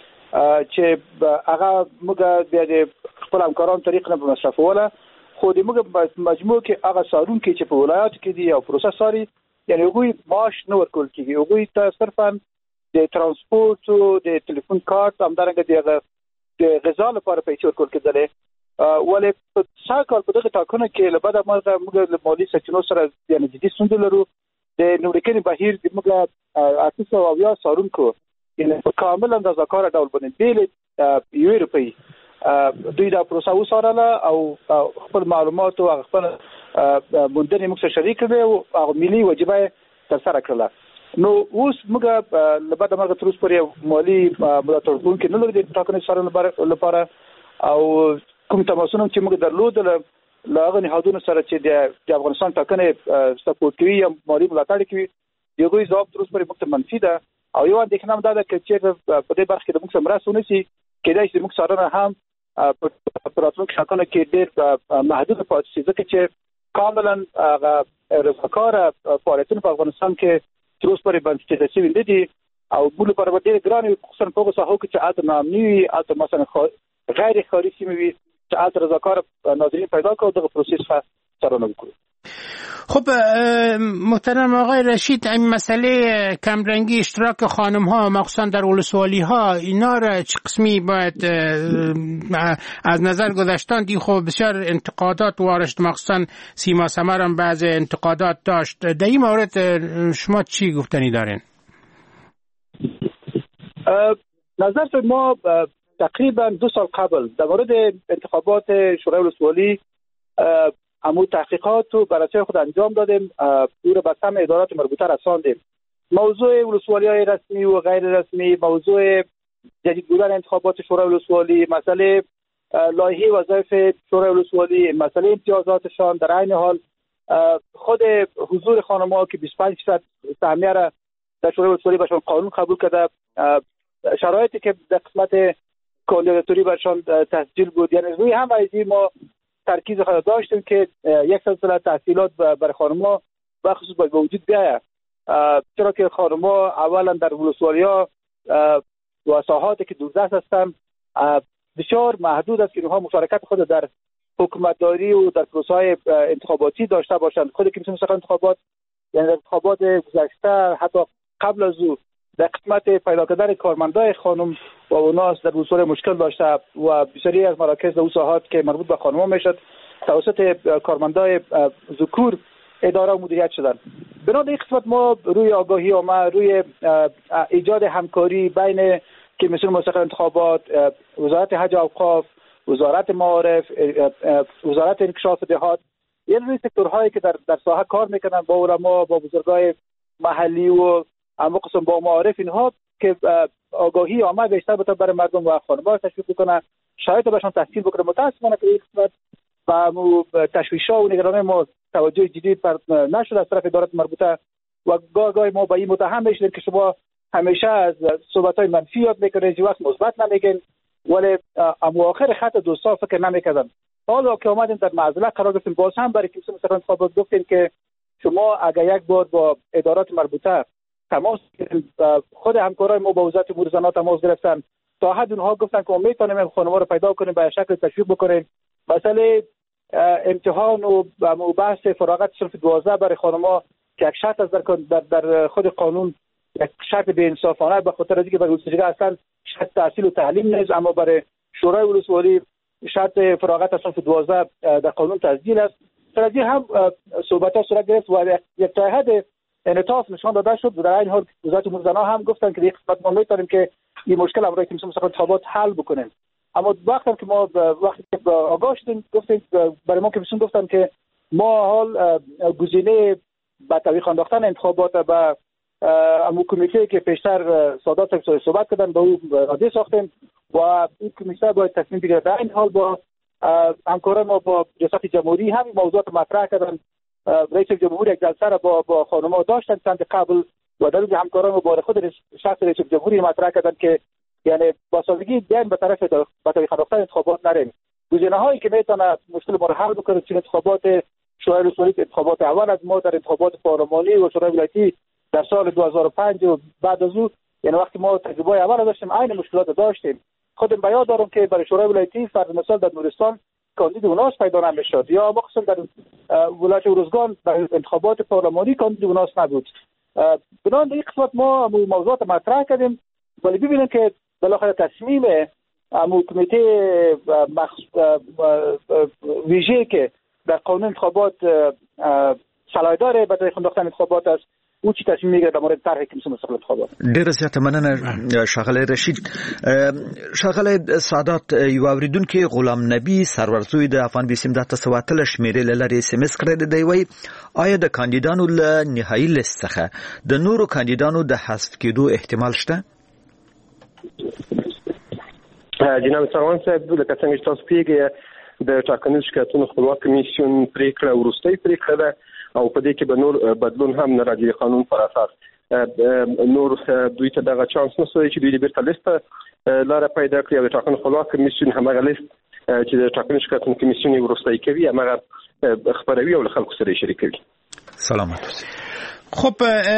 چې هغه موږ بیا د خپل همکارانو طریق نه مصرفوله، خو د موږ مجموع کې هغه څارونکي چې په ولایاتو کې دي او پروسه څاري، یعنی هغوی معاش نه ورکول کېږي. هغوی ته صرفا د ترانسپورت او د ټلیفون کارت همدارنګه د غذا لپاره پیسې ورکول کېدلې. ولې په سږ کال په دغه ټاکنو کې له بعده موږ له مالي سرچینو سره یعنی جدي ستونزې لرو. د نوملیکنې بهیر د موږ 880 څارونکو یعنی په کامل اندازه کار ډول باندې بیل یو روپۍ دوی دا پروسه وسارله او خپل معلومات او خپل موندنې موږ سره شریک کړو او ملي وجیبه ترسره کړله. نو اوس موږ له بعده موږ تر اوسه پورې مالي ملاتړ کوونکي نه لرو د ټاکنې څارنې لپاره او کوم تماسونه چې موږ درلودل له هغه نهادونو سره چې د افغانستان ټاکنې سپورټ کوي یا مالي ملاتړ کوي، دغه ځواب تر اوسه پورې موږ منفي ده. او یو اندېښنه دا ده چې په دې برخه کې د موږ سره مرسته ونشي، کېدای شي موږ څارنه هم په راتلونکي ټاکنو کې ډېر محدوده پاتې شي، ځکه چې کاملا هغه رضاکاره فعالیتونه په افغانستان کې تر اوسه پورې بنسټیزه شوي نه دي او موږ لپاره به ډېر ګران وي، خصوصا په هغو ساحو کې چې هلته ناامني وي، هلته مثلا غیر ښاري سیمې وي چې هلته رضاکاره ناظرین پیدا کړو او دغه پروسې څخه څارنه وکړو. خب محترم آقای رشید، این مسئله کمرنگی اشتراک خانم ها مخصوصا در ولسوالی ها اینا را چه قسمی باید از نظر گذاشتن؟ دی خب بسیار انتقادات وارد، مخصوصا سیما سمر هم بعض انتقادات داشت. در این مورد شما چی گفتنی دارین؟ نظر ما تقریبا 2 سال قبل در مورد انتخابات شورای ولسوالی همون تحقیقات و بررسی خود انجام دادیم، او را به سمع ادارات مربوطه رساندیم. موضوع ولسوالی‌های رسمی و غیر رسمی، موضوع جدید بودن انتخابات شورای ولسوالی، مسئله لایحه وظایف شورای ولسوالی، مسئله امتیازاتشان، در عین حال خود حضور خانم‌ها که 25% سهمیه را در شورای ولسوالی بهشان قانون قبول کرده، شرایطی که در قسمت کاندیداتوری برشان تسجیل بود، یعنی روی هم قضیه ما ترکیز خود داشتیم که یک سلسله تحصیلات بر خانم‌ها بخصوص به وجود بیاید، چرا که خانم‌ها اولا در ولسوالی‌ها و ساحاتی که دوردست هستند بسیار محدود است که اونها مشارکت خود در حکومتداری و در پروسه‌های انتخاباتی داشته باشند. خود کمیسیون مستقل انتخابات یعنی انتخابات گذشته حتی قبل از او در قسمت پیدا کردن کارمندای خانم و اوناس در ولسوالی مشکل داشته و بسیاری از مراکز و ساحات که مربوط به خانم‌ها میشد توسط کارمندای ذکور اداره و مدیریت شدن. بنابراین این قسمت ما روی آگاهی و ما روی ایجاد همکاری بین کمیسیون مستقل انتخابات، وزارت حج و اوقاف، وزارت معارف، وزارت انکشاف دهات، یعنی روی سکتورهایی که در ساحه کار میکنن با علما، با بزرگای محلی و اما قسم با معارف، اینها که آگاهی عامه بیشتر بتونه برای مردم و خانم‌ها تشویق بکنه، شاید بهشون تحصیل بکنه. متأسفانه که این قسمت و تشویش‌ها و نگرانی ما توجه جدی نشد از طرف ادارات مربوطه و گاهی ما با این متهم میشیم که شما همیشه از صحبت‌های منفی یاد میکنید، وقت مثبت نمیگین، ولی اواخر خط دوستا فکر نمیکردن. حالا که اومدیم در معضله قرار گرفتیم، باز هم برای کمیسیون مستقل انتخابات گفتیم که شما اگر یک بار با ادارات مربوطه تماس خود همکارای ما با وزارت امور زنان تماس گرفتن، تا حد اونها گفتن که ما میتونیم خانم‌ها رو پیدا کنیم به شکل تشویق بکنیم. مسئله امتحان و بحث فراغت صنف 12 برای خانم‌ها که یک شرط از در خود قانون یک شرط بی‌انصافانه به خاطر اینکه برای ولسوالی اصلا شرط تحصیل و تعلیم نیست، اما برای شورای ولسوالی شرط فراغت از صنف 12 در قانون تسجیل است. سرازی هم صحبت‌ها صورت گرفت و یک تا حد انعطاف نشان داده شد. در این حال وزارت امور زنان هم گفتن که یک قسمت ما می‌تونیم که این مشکل امروز کمیسیون مستقل انتخابات حل بکنیم. اما وقتی که ما آگاه شدیم گفتیم برای ما کمیسیون گفتن که ما حال گزینه به تعویق انداختن انتخابات به امو کمیته که پیشتر سادات صحبت کردن به او راضی ساختیم و این کمیته باید تصمیم بگیره. در این حال با همکاران ما با ریاست جمهوری همین موضوعات مطرح کردن. رئیس جمهور یک جلسه را با خانم‌ها داشتن چند قبل و در اونجا همکاران ما با خود شخص رئیس جمهوری مطرح کردن که یعنی با سادگی بیان به طرف به تعویق انداختن انتخابات نریم. گزینه‌هایی که میتونه مشکل ما رو حل بکنه چون انتخابات شورای ولسوالی، انتخابات اول از ما در انتخابات پارلمانی و شورای ولایتی در سال 2005 و بعد از او، یعنی وقتی ما تجربه اول داشتیم عین مشکلات داشتیم. خودم به یاد دارم که برای شورای ولایتی فرض مثال در نورستان کاندید اوناس پیدا نمیشد یا مخصوصا در ولایت ارزگان در انتخابات پارلمانی کاندید اوناس نبود. بنابراین در این قسمت ما موضوعات مطرح کردیم ولی ببینیم که بالاخره تصمیم کمیته ویژه که در قانون انتخابات صلاحیت داره به تعویق انداختن انتخابات است او چی تصمیم میگیره در مورد طرح کمیسیون مستقل انتخابات. ډیره زیاته مننه ښاغلی رشید. ښاغلی سادات، یو اوریدونکي غلام نبی سرورزوی د افغان بیسیم د تاسو واتل شمیرې لری اس ام اس کړی دی وی آیا د کاندیدانو له نهایی لیست څخه د نورو کاندیدانو د حذف کېدو احتمال شته؟ جناب څرمن صاحب لکه څنګه چې تاسو پیږئ د ټاکنیز شکایتونو خپلواک کمیسیون پریکړه وروستۍ پریکړه ده او په دې کې به نور بدلون هم نه راځي. قانون پر اساس نور دوی ته دغه چانس نه سوی چې دوی د بیرته لیست لاره پیدا کړي او د ټاکنو خپلواک کمیسیون همغه لیست چې د ټاکنیز شکایتونو کمیسیون وروستۍ کوي همغه خبروي او له خلکو سره شریکوي. سلامت اوسئ. خب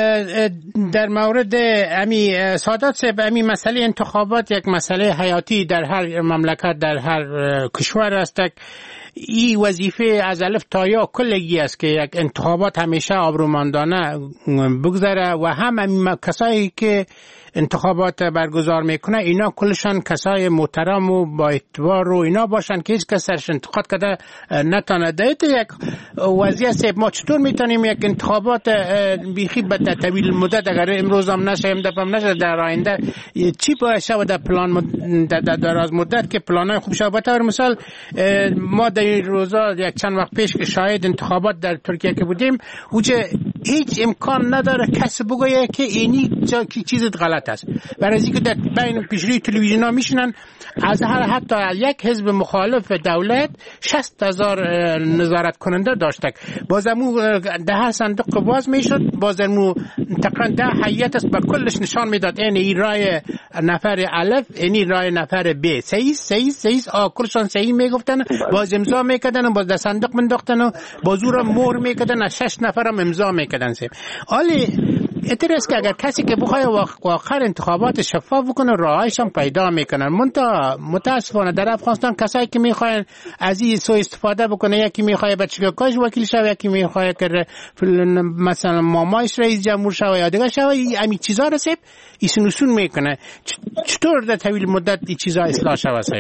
در مورد امی سادات صاحب، امی مسئله انتخابات یک مسئله حیاتی در هر مملکت در هر کشور است. این وظیفه از الف تا یا کلگی است که یک انتخابات همیشه آبرومندانه بگذره و هم کسایی که انتخابات برگزار میکنه اینا کلشان کسای محترم و با اعتبار و اینا باشن که هیچ کس سرش انتقاد کرده نتانه. دایت یک وضعیت سیب ما چطور میتونیم یک انتخابات بیخی به طویل مدت اگر امروز هم نشه امدف هم نشه در آینده چی باید شود در پلان در دراز مدت که پلانای خوب شود؟ بطور مثال ما در این روزا یک چند وقت پیش که شاهد انتخابات در ترکیه که بودیم وجه هیچ امکان نداره کسی بگویه که اینی چیز غلط است. برای اینکه در بین پیشروی تلویزیون ها میشنن از هر حتی یک حزب مخالف دولت 60,000 نظارت کننده داشته. بازمو ده صندوق باز میشد، بازمو تقریبا 10 هیئت است به کلش نشان میداد این رای نفر الف، این رای نفر ب، صحیح کلشان صحیح میگفتن، باز امضا میکردن و باز در صندوق منداختن و بازور مهر میکردن، از 6 نفرم امضا میکردن. حالی اعتراض که اگر کسی که بخواد واقعا انتخابات شفاف بکنه راهایش هم پیدا میکنن. متاسفانه در افغانستان کسایی که میخواین از این سو استفاده بکنه، یکی میخواد بچگاهش وکیل شه، یکی میخواد که مثلا مامایش رئیس جمهور شه یا دیگه شه، همین چیزا رو سیب ایسون میکنه. چطور در طویل مدت این چیزا اصلاح شود صاحب؟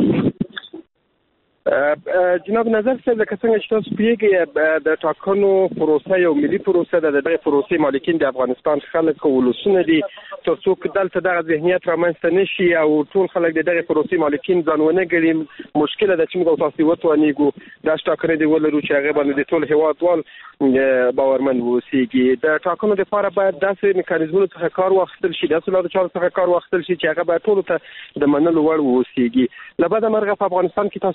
جناب نظر صاحب لکه څنګه چې تاسو پیږئ د ټاکنو پروسه یو ملي پروسه ده. دغه پروسې مالکین د افغانستان خلک او ولسونه دي. تر څو دلته دغه ذهنیت رامنځته نشي او ټول خلک دغه پروسې مالکین ځان ونه ګڼي، مشکله ده چې موږ تاسو وتوانیږو دا ټاکنې دی ولرو چې هغه باندې ټول هیوادوال باورمن ووسیږي. د ټاکنو لپاره باید داسې میکانیزمونو څخه کار واخیستل شي، داسې لارو چارو څخه کار واخیستل شي چې هغه باید ټولو ته د منلو وړ ووسیږي. له بده مرغه په افغانستان کې تاسو پیږئ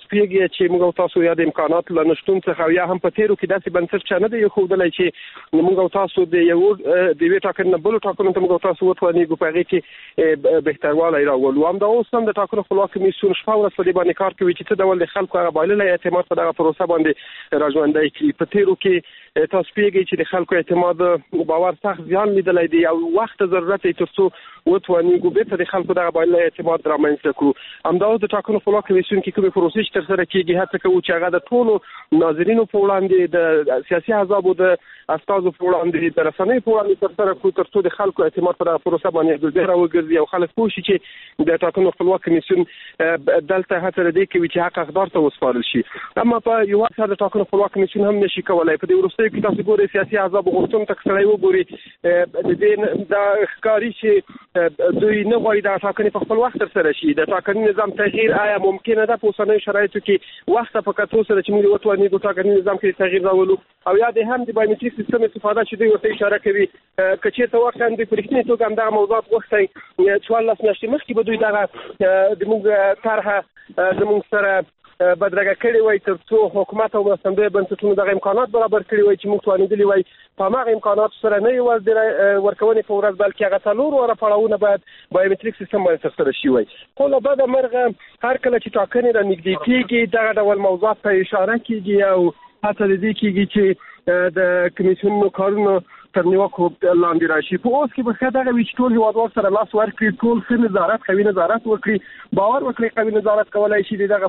چې موږ تاسو یا د امکانات لنشتون څخه یا هم په تیرو کې داسې بنسټ نه دی خوندلای چې موږ تاسو د یو د وی ټاکنې بل ټاکنې ته موږ تاسو وتوانیږو په هغه کې بهتروالی راولو. هم دا اوس هم د ټاکنو خپلواک کمیسیون شپه ورځ په دې باندې کار کوي چې څه ډول د خلکو هغه بایللي اعتماد په دغه پروسه باندې راژوندی کړي. په تیرو کې تاسو پیږئ چې د خلکو اعتماد باور سخت زیان لیدلی دی او وخت ضرورت یې تر څو وتوانیږو بیرته د خلکو دغه بایللي اعتماد رامنځته کړو. همداراز د ټاکنو خپلواک کمیسیون کې کومې پروسې چې ترسره کېږي هڅه کوو چې هغه د ټولو ناظرینو په وړاندې د سیاسي احزابو د استازو په وړاندې د رسنیو په وړاندې ترسره کړو تر څو د خلکو اعتماد په دغه پروسه باندې ګرځي راوګرځي او خلک پوه شي چې د ټاکنو خپلواک کمیسیون دلته هڅه لري کوي چې حق اقدار ته وسپارل شي. اما په یو وخت د ټاکنو خپلواک کمیسیون هم نشي کولای په دې وروستیو کې تاسو ګورئ سیاسي احزاب غوښتنه تکسړی وګوري د دې د ښکاری چې دوی نه غواړي د ټاکنې په خپل وخت ترسره شي. د ټاکنې نظام تغییر آیا ممکنه ده په اوسنیو شرایطو کې وخت په کتو سره چې موږ وتوانیږو ټاکنې نظام کې تغییر راولو او یا د هم د بایومټریک سیستم استفاده چې دوی ورته اشاره کوي که چېرته واقعا دوی په رښتینې توګه همدغه موضوعات غوښتی 14 میاشتې مخکې به دوی دغه زموږ طرحه زموږ سره بدرګه کړي وای تر څو حکومت او مرستندوی بنسټونو دغه امکانات برابر کړي وای چې موږ توانیدلی وای په هغه امکانات سره نه یوازې د ورکونې په ورځ بلکې هغه څلور واره پړاوونه باید بایومټریک سیستم باندې ترسره شي وای. خو له بده مرغه هر کله چې ټاکنې را نږدې کېږي دغه ډول موضوعات ته اشاره کېږي او هڅه لیدل کېږي چې د کمیسیونونو کارونه تر نیوکو لاندې راشي. په اوس کې به ښه دغه وي چې ټول هیوادوال سره لاس ورکړي ټول ښه نظارت قوي نظارت وکړي باور وکړي قوي نظارت کولای شي دغه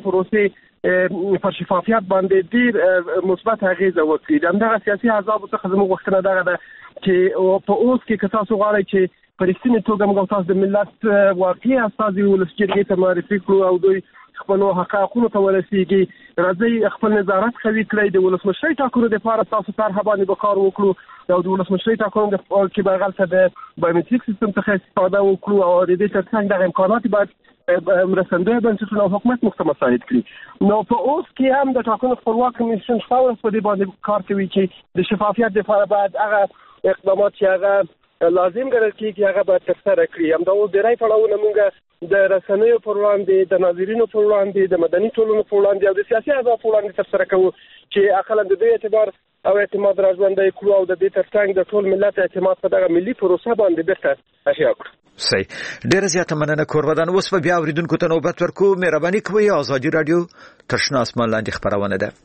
پروسې پر شفافیت باندې ډیر مثبت اغیزه وکړي. دغه سیاسي احزاب څخه زموږ غوښتنه دغه ده چې په اوس کې که تاسو غواړئ چې په رښتینې توګه موږ تاسو د ملت واقعي استازي ولس جرګې ته معرفي کړو او دوی خپلو حقایقو ته ورسیږي راځي خپل نظارت قوي کړئ د ولسمشرۍ ټاکنو لپاره تاسو طرحه باندې به کار وکړو او د ولسمشرۍ ټاکنو کې به هلته د بایومټریک سیستم څخه استفاده وکړو او د دې ترڅنګ دغه امکانات باید مرستندوی بنسټونه او حکومت موږ ته مساعد کړي. نو په اوس کې هم د ټاکنو خپلواک کمیسیون شپه ورځ په دې باندې کار کوي چې د شفافیت لپاره باید هغه اقدامات چې هغه لازم ګڼل کېږي هغه باید ترسره کړي. همداراز ډېری پړاوونه موږ د رسنیو پر وړاندې د ناظرینو پر وړاندې د مدني ټولنو پر وړاندې او د سیاسي احزابو پر وړاندې ترسره کوو چې اقلا د دوی اعتبار او اعتماد راژوندی کړو او د دې ترڅنګ د ټول ملت اعتماد په دغه ملي پروسه باندې بیرته احیا کړو. صحیح. ډیره زیاته مننه کورودان. اوس په بیا اوریدونکو ته نوبت ورکو. مهرباني کوئ آزادی رادیو تر شنه اسمان لاندې خبرونه ده.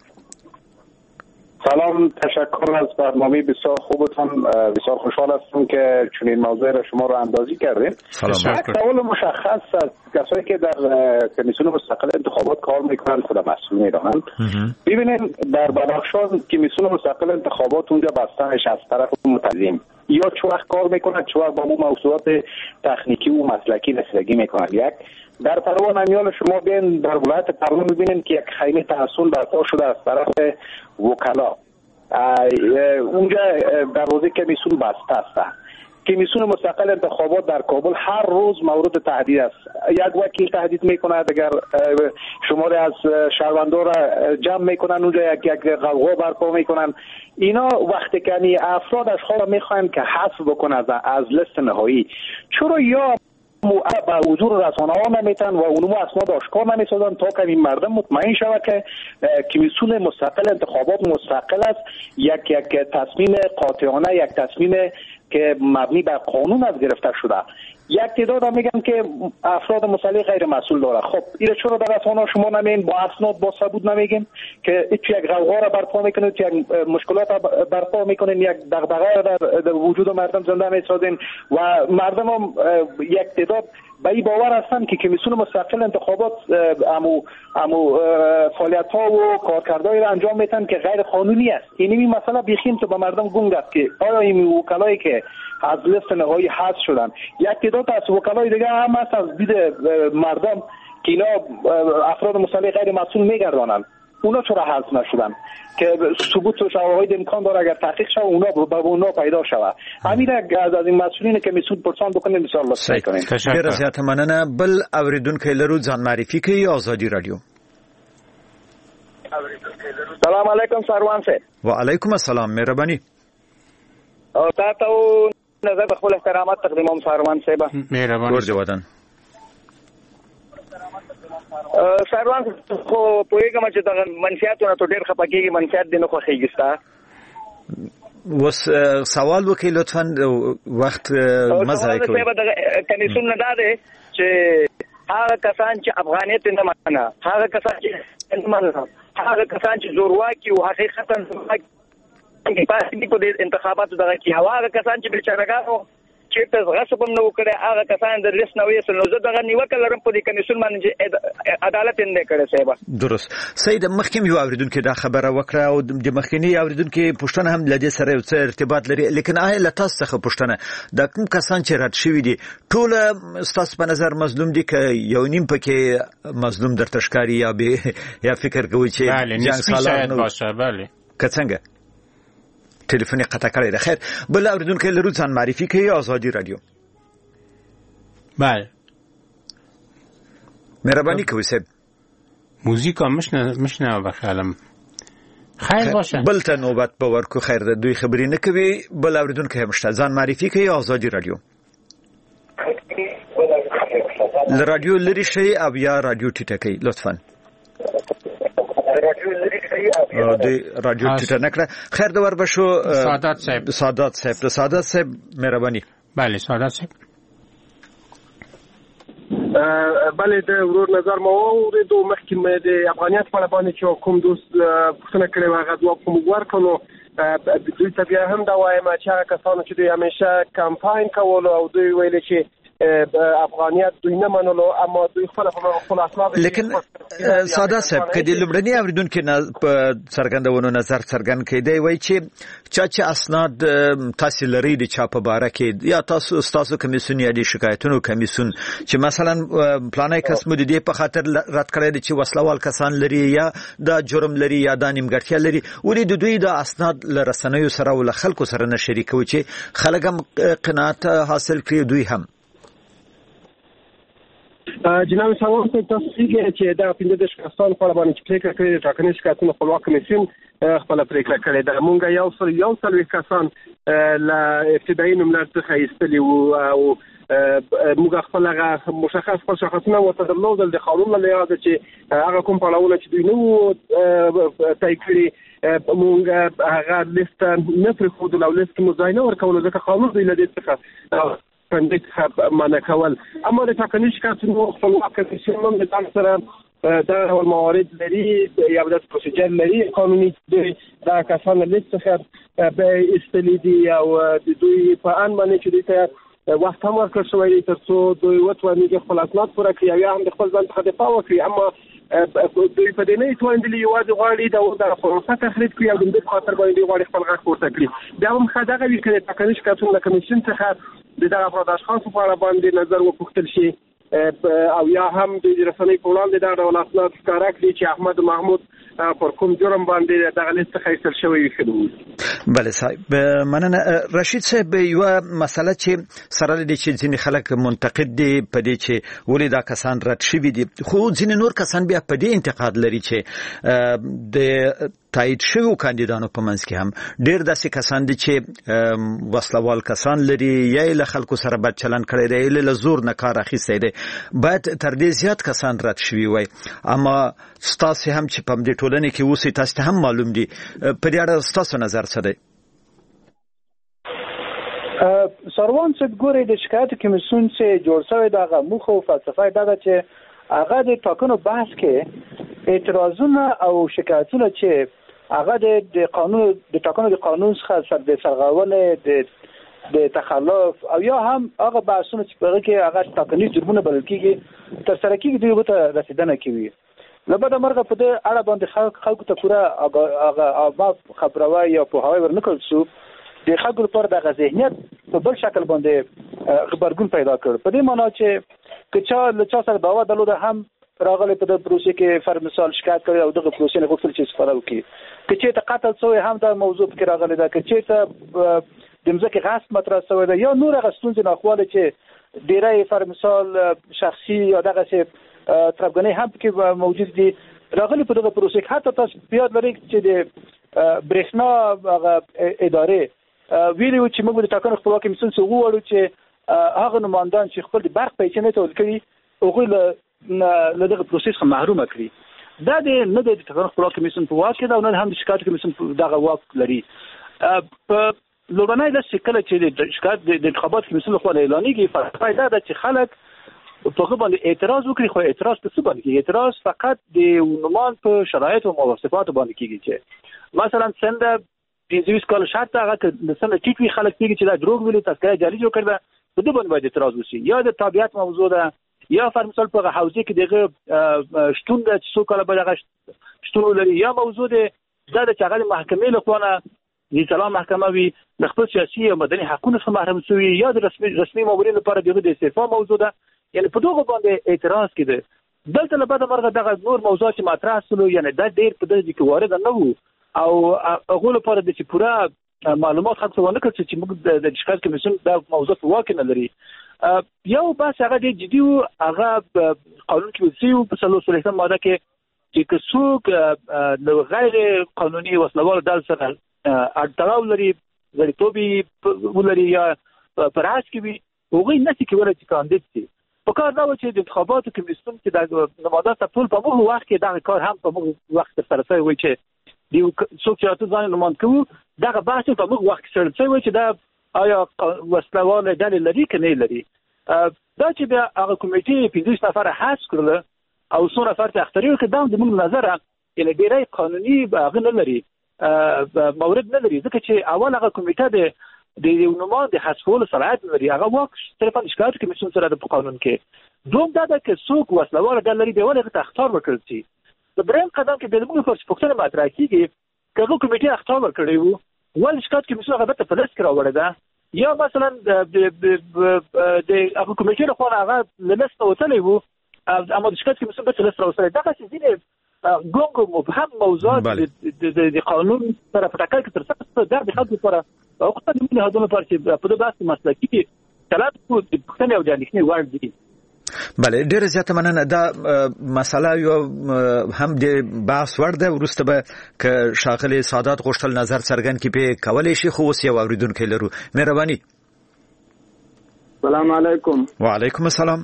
سلام، تشکر از برنامه بسیار خوبتان. بسیار خوشحال هستم که چنین موضوعی را شما را اندازی کردین. یک سوال مشخص از کسایی که در کمیسیون مستقل انتخابات کار میکنن خود مسئول میدانند. ببینید در بدخشان کمیسیون مستقل انتخابات اونجا بستنش از طرف متظیم یا چه وقت کار میکنند چه وقت با اون موضوعات تکنیکی و مسلکی رسیدگی میکنند. یک در پروان امیال شما بین در ولایت پروان میبینید که یک خیمه تحصیل برپا شده از طرف وکلا. اونجا دروازه کمیسیون بسته است. کمیسیون مستقل انتخابات در کابل هر روز مورد تهدید است. یک وکیل تهدید میکند اگر شماره از شهروندان را جمع میکنن اونجا یک غوغا برپا میکنن. اینا وقتی که افراد از خود میخواهند که حذف بکنن از لیست نهایی، چرا یا با حضور رسانه ها نمیتن و اونمو اسناد آشکار نمیسازن تا که این مردم مطمئن شود که کمیسیون مستقل انتخابات مستقل است، یک تصمیم قاطعانه، یک تصمیم که مبنی بر قانون از گرفته شده. یک تعداد هم میگن که افراد مسئله غیر مسئول داره. خب این چرا در رسانه شما نمیگین با اسناد با ثبوت نمیگین که یک غوغا را برپا میکنید، یک مشکلات برپا میکنین، یک دغدغه در وجود مردم زنده میسازین و مردم هم یک تعداد به این باور هستن که کمیسیون مستقل انتخابات امو فعالیت ها و کارکردهای را انجام میتن که غیر قانونی است. این مسئله بیخیم تو به مردم گنگ است که آیا این وکلایی که از لیست نهایی حذف شدن یک تعداد از وکلای دیگه هم هست از دید مردم که اینا افراد مسئله غیر مسئول میگردانند، اونا چرا حذف نشدن که ثبوت و شواهد امکان داره اگر تحقیق شود اونا پیدا شود. همین از این مسئولین که مسئول پرسان بکنیم بسیار لطف میکنیم. ډیره زیاته مننه. بل اوریدونکو لرو ځان معرفي کوي. آزادی رادیو. سلام علیکم سروان صاحب. وعلیکم السلام. مهرباني. او تاسو نظر خپل احترامات تقدیموم سروان صاحب. مهرباني. ورته ودان. سروان خو پوهیږم چې دا منفیاتونه ته ډېر خپه کېږي، منفیات دې نه خوښېږي ستا. وس سوال وکړئ لطفا، وخت مه ضایع کوئ. کمیسیون نه دا دی چې هغه کسان چې افغانیت نه منه، هغه کسان چې نه منه، هغه کسان چې زورواکي او حقیقتا پاتې په دې انتخاباتو دغه کې هغه کسان چې بیچارهګانو چې تاسو غصب هم نه وکړي، هغه کسان د لیست نه وېسل. نو زه دغه نیوکه لرم په دې کمیسیون باندې چې عدالت نه کړي. صاحب درست. سید مخکې یو اوریدونکو دا خبره وکړه او د مخکنی اوریدونکو پوښتنه هم لدې سره یو څه ارتباط لري، لیکن آیا له تاسو څخه پوښتنه د کوم کسان چې رد شوی دي ټول تاسو په نظر مظلوم دي که یو نیم پکې مظلوم درته ښکاري یا فکر کوي چې جنگ سالار باشه؟ بله که څنګه ټلیفون قطع کړی ده. خیر، بل اوریدونکو لرو ځان معرفي کوي. آزادی رادیو. بله مهربانی کوئ صاحب. موزیک هم مشنه بخیالم. خیر باشه. بل ته نوبت به ورکو. خیر ده، دوی خبرې نه کوي. بل اوریدونکو هم شته. ځان معرفي کوي. آزادی رادیو. رادیو لري شي او یا رادیو ټیټه کوي لطفا. د رادیو ټیټه نکړه. خیر د ور بشو سادات صاحب مهرباني. بله سادات صاحب. بله د ورور نظر ما اورېدو مخکې مې د افغانیت په اړه باندې چې کوم دوست پوښتنه کړې وه هغه ځواب کوم ورکړو. دوی ته بیا هم دا وایم چې هغه کسانو چې دوی همیشه کمپاین کولو او دوی ویل چې افغانیت دوی نه منلو، اما دوی خپل اسناد. لیکن ساده صاحب که د لومړني اوریدونکو په څرګندونو نظر څرګند کړي دی وایي چې چې اسناد تاسو لري د چا په باره کې یا تاسو کمیسیون یا د شکایتونو کمیسیون چې مثلا پلانای کس مو د دې په خاطر رد کړی دی چې وسلوال کسان لري یا دا جرم لري یا دا نیمګړتیا لري، ولې د دوی د اسناد له رسنیو سره او له خلکو سره نه شریکوي چې خلک هم قناعت حاصل کړي دوی هم؟ جناب سروان صاحب تاسو چې دا 15 کسان په اړه باندې چې پریکړه کړې د ټاکنې شکایتونو خپلواک کمیسیون خپل پریکړه کړې ده. مونږ یو څل کسان له ابتدایي نوملړ څخه ایستلي وو او موږ خپل هغه مشخص شخصونه ورته درلودل د قانون له لحاظه چې هغه کوم پړاوونه چې دوی نو تای کړي مونږ هغه لیست نه پرېښودل او لیست مو ځای نه ورکول ځکه قانون دوی له دې څخه پندک منع کول. اما د ټاکنې شکایتونو خپلواک کمیسیون هم د ځان سره دا ډول موارد لري یا د پروسیجر لري قانوني دا کسان لیست څخه به ایستلي دي او د دوی په ان باندې چې دوی ته وخت هم ورکړل شوی دی تر څو دوی وتواني خپل اسناد پوره کړي او یا هم د خپل ځان څخه دفاع وکړي. اما دوی په دې نه توانېدلي یوازې غواړي د فرصت تخریب کړي او د دې خاطر باندې غواړي خپل غږ پورته کړي. بیا هم خدغه وی کړي ټاکنې شکایتونو کمیسیون څخه د دغه افراد اشخاص په اړه باندې نظر وپوښتل شي او یا هم د رسنۍ په وړاندې دا ډول اسناد ښکاره کړي چې احمد محمود پر کوم جرم باندې دغه لیست څخه ایستل شوی وي. بله صاحب مننه. رشید صاحب یو مسله چې سره لري چې ځینې خلک منتقد دي په دې چې ولې دا کسان رد شوي دي، خو ځینې نور کسان بیا په دې انتقاد لري چې د تایید شویو کاندیدانو په منځ کې هم ډېر داسې کسان دي چې وسلوال کسان لري یا له خلکو سره بد چلند کړی دی یا له زور نه کار اخیستی دی، باید تر دې زیات کسان رد شوي وای. اما ستاسو هم چې په دې ټولنې کې اوسئ تاسو ته هم معلوم دي، په دې اړه ستاسو نظر څه دی؟ سروان صاحب ګورئ د شکایت کمیسیون چې جوړ شوی دغه موخه او فلسفه دا چې هغه د ټاکنو بحث کې اعتراضونه او شکایتونه چې هغه د قانون د ټاکنو د قانون څخه د سرغړونې د تخلف او یا هم هغه بحثونه چې په کې هغه ټاکني جرمونه بلل کېږي تر سره کېږي دوی ته رسیدنه کوي. لبدا مرغه په دې اړه باندې خلکو ته پوره هغه خبروي یا په هواي ورنکل شو د خلکو لپاره د ذهنیت په بل شکل باندې خبرګون پیدا کړ. په دې معنی چې کچا له چا سره داوا درلوده هم راغلی په د پروسې کې فر مثال شکایت کړي او دغه پروسې نه غوښتل چې استفاده وکړي. کچې ته قتل شوی هم دا موضوع کې راغلی ده، کچې ته د مځکې غصب مطرح شوی ده یا نور هغه ستونزې ناخواله چې ډېری فر مثال شخصي یا دغه څه ترګنې هم کې موجود دي راغلی په دغه پروسې کې. حتی تاسو یاد لرئ چې د برېښنا ادارې ویلي چې موږ د ټاکنو خپلواکي کمیسیون څخه وغواړو چې هغه نمایندان چې خپل د برق پیسې نه تولید کړي هغوی له له دغه پروسس محروم کړي دا د نه د ټاکنو خپلواک کمیسیون په واک کې دا نه هم د شکایت کمیسیون دغه واک لري په لومړنۍ د شکل چې د شکایت د انتخابات کمیسیون خو اعلانېږي فائدہ ده چې خلک په هغه باندې اعتراض وکړي خو اعتراض په څه باندې کېږي اعتراض فقط د نومان په شرایط او مواصفات باندې کېږي چې مثلا څنګه د زویس کال شرط هغه د سم ټیټ وی خلک کېږي چې دا دروغ ویلي تاسو جاری جوړ کړل په دې باندې باید اعتراض وشي یا د تابعیت موضوع ده یا پر مثال په حوزه کې دغه شتون د څو کال به دغه شتون لري یا موضوع ده د چاغل محکمې له خوا د سلام محکمه وی د خپل سیاسي او مدني حقوقو څخه محروم شوی یا د رسمي مامورینو لپاره دغه د استعفا موضوع ده یعنی په دغه باندې اعتراض کړي دلته له بعد مرغه دغه نور موضوعات مطرح شول یعنی دا ډیر په دې کې وارد نه وو او هغه لپاره د چې پوره معلومات خاصه ونه کړ چې موږ د شکایت کمیسیون دا موضوع په واک نه لري یو بس هغه د جدي هغه قانون کې وسیو په 303 ماده کې چې څوک د غیر قانوني وسلوال دل سره اړتراو لري غړیتوبي ولري یا پراس کې وي هغه نشي کولای چې کاندید شي په کار دا و چې د انتخاباتو کمیسیون چې د نمازات ټول په موږ وخت کې دا کار هم په موږ وخت سره شوی وي چې دی څوک چې تاسو ځان نماند کوو دا بحث په موږ وخت سره شوی وي چې دا آیا وسلوال ډلې لري کنه لري دا چې د هغه کمیټې 15 نفر حذف کړل او څو نفر ته اختیار کړ دا د موږ نظر یعنی ډیری قانوني هغه نه لري مورد نه لري ځکه چې اول هغه کمیټه د یو نومان د حذفولو صلاحیت لري هغه واک صرف د شکایت کمیسیون سره د قانون کې دوم دا د څوک وسلوال ډلې لري به ولې اختیار وکړي چې د بریم قدم کې د موږ په پښتنه مطرح کیږي کله کمیټه اختیار ورکړي وو ول شکایت کمیسیون هغه ته فلس کړو وړه یا مثلا د هغه کمیټه خو هغه لمس وتلی وو اما د شکایت کمیسیون به فلس راوستل دا څه دي ګونګ مبهم موضوعات د قانون سره په ټاکل کې تر څو د خلکو لپاره او خپل د هدف لپاره چې په دغه بحث مسلکي کلات کو د پښتنې او د اندېښنې وړ دي بله ډیره زیاته مننه دا مسله یو هم د بحث وړ ده ورسته به ک شاغلي سادات غوښتل نظر څرګند کی په کولای شي خو اوس یو اوریدونکو لرو مهرباني السلام علیکم وعلیکم السلام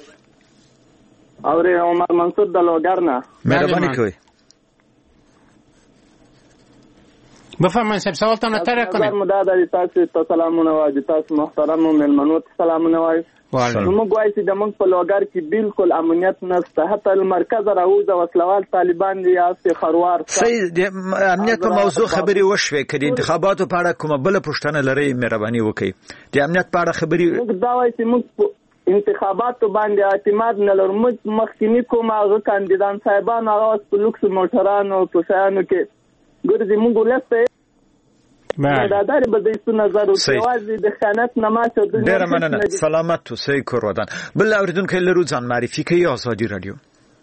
اور عمر منصور د لوګرنا مهرباني کوي بفرمایئ صاحب سوال ته نتره کنه مدد تاسو سلامونه واجب تاسو محترم ملمنو سلامونه واجب موږ وایو چې د موږ په لوګر کې بالکل امنیت نشته حتی المرکز راوځه وسلوال طالبان دي یا خروار صحیح د امنیت په موضوع خبري وشوي کړي انتخاباتو په اړه کومه بل پوښتنه لري مهرباني وکړئ د امنیت په اړه خبري موږ دا وایو چې موږ انتخاباتو باندې اعتماد نه لرو مخکینی کوم هغه کاندیدان صاحبان هغه په لوکس موټرانو په شانو کې ګورځي موږ ولسته دا دار به د څه نظر او توازی د خیانت نماشه د ډیر مننه سلامت اوسئ کورودان بل اوریدونکو لرو ځان معرفي کوي آزادی رادیو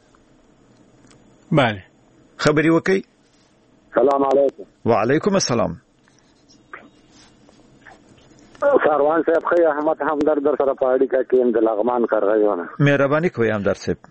بله خبري وکي سلام علیکم وعلیکم السلام سروان صاحب خی احمد همدرد در سره پاړی کا کې د لغمان کارغایونه مهرباني کوي همدرد صاحب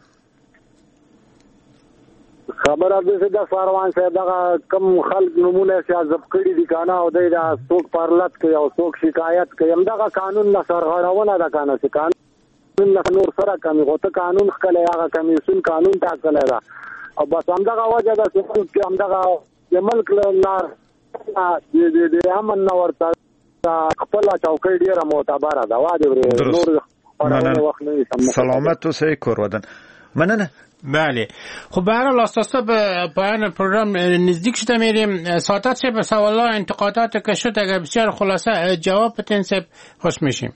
خبر اوبه د سروان صاحب دا کم خلق نمونه سیاست کړي دي کنه او د څوک پرلط کوي او څوک شکایت کوي همدغه قانون نه سرغړونه ده کنه چې قانون نه نور سره کوي غوته قانون خلای هغه کمیسیون قانون ټاکل ده او بس همدغه وجه ده چې همدغه د ملک لار د امن نورته خپل چوکۍ ډیره معتبره ده واجب نور سلامت اوسئ کورودان مننه بله خب به هر حال اساسا به پایان پروگرام نزدیک شده میریم ساعتات چه به سوالا انتقادات که شد اگر بسیار خلاصه جواب بتین سب خوش میشیم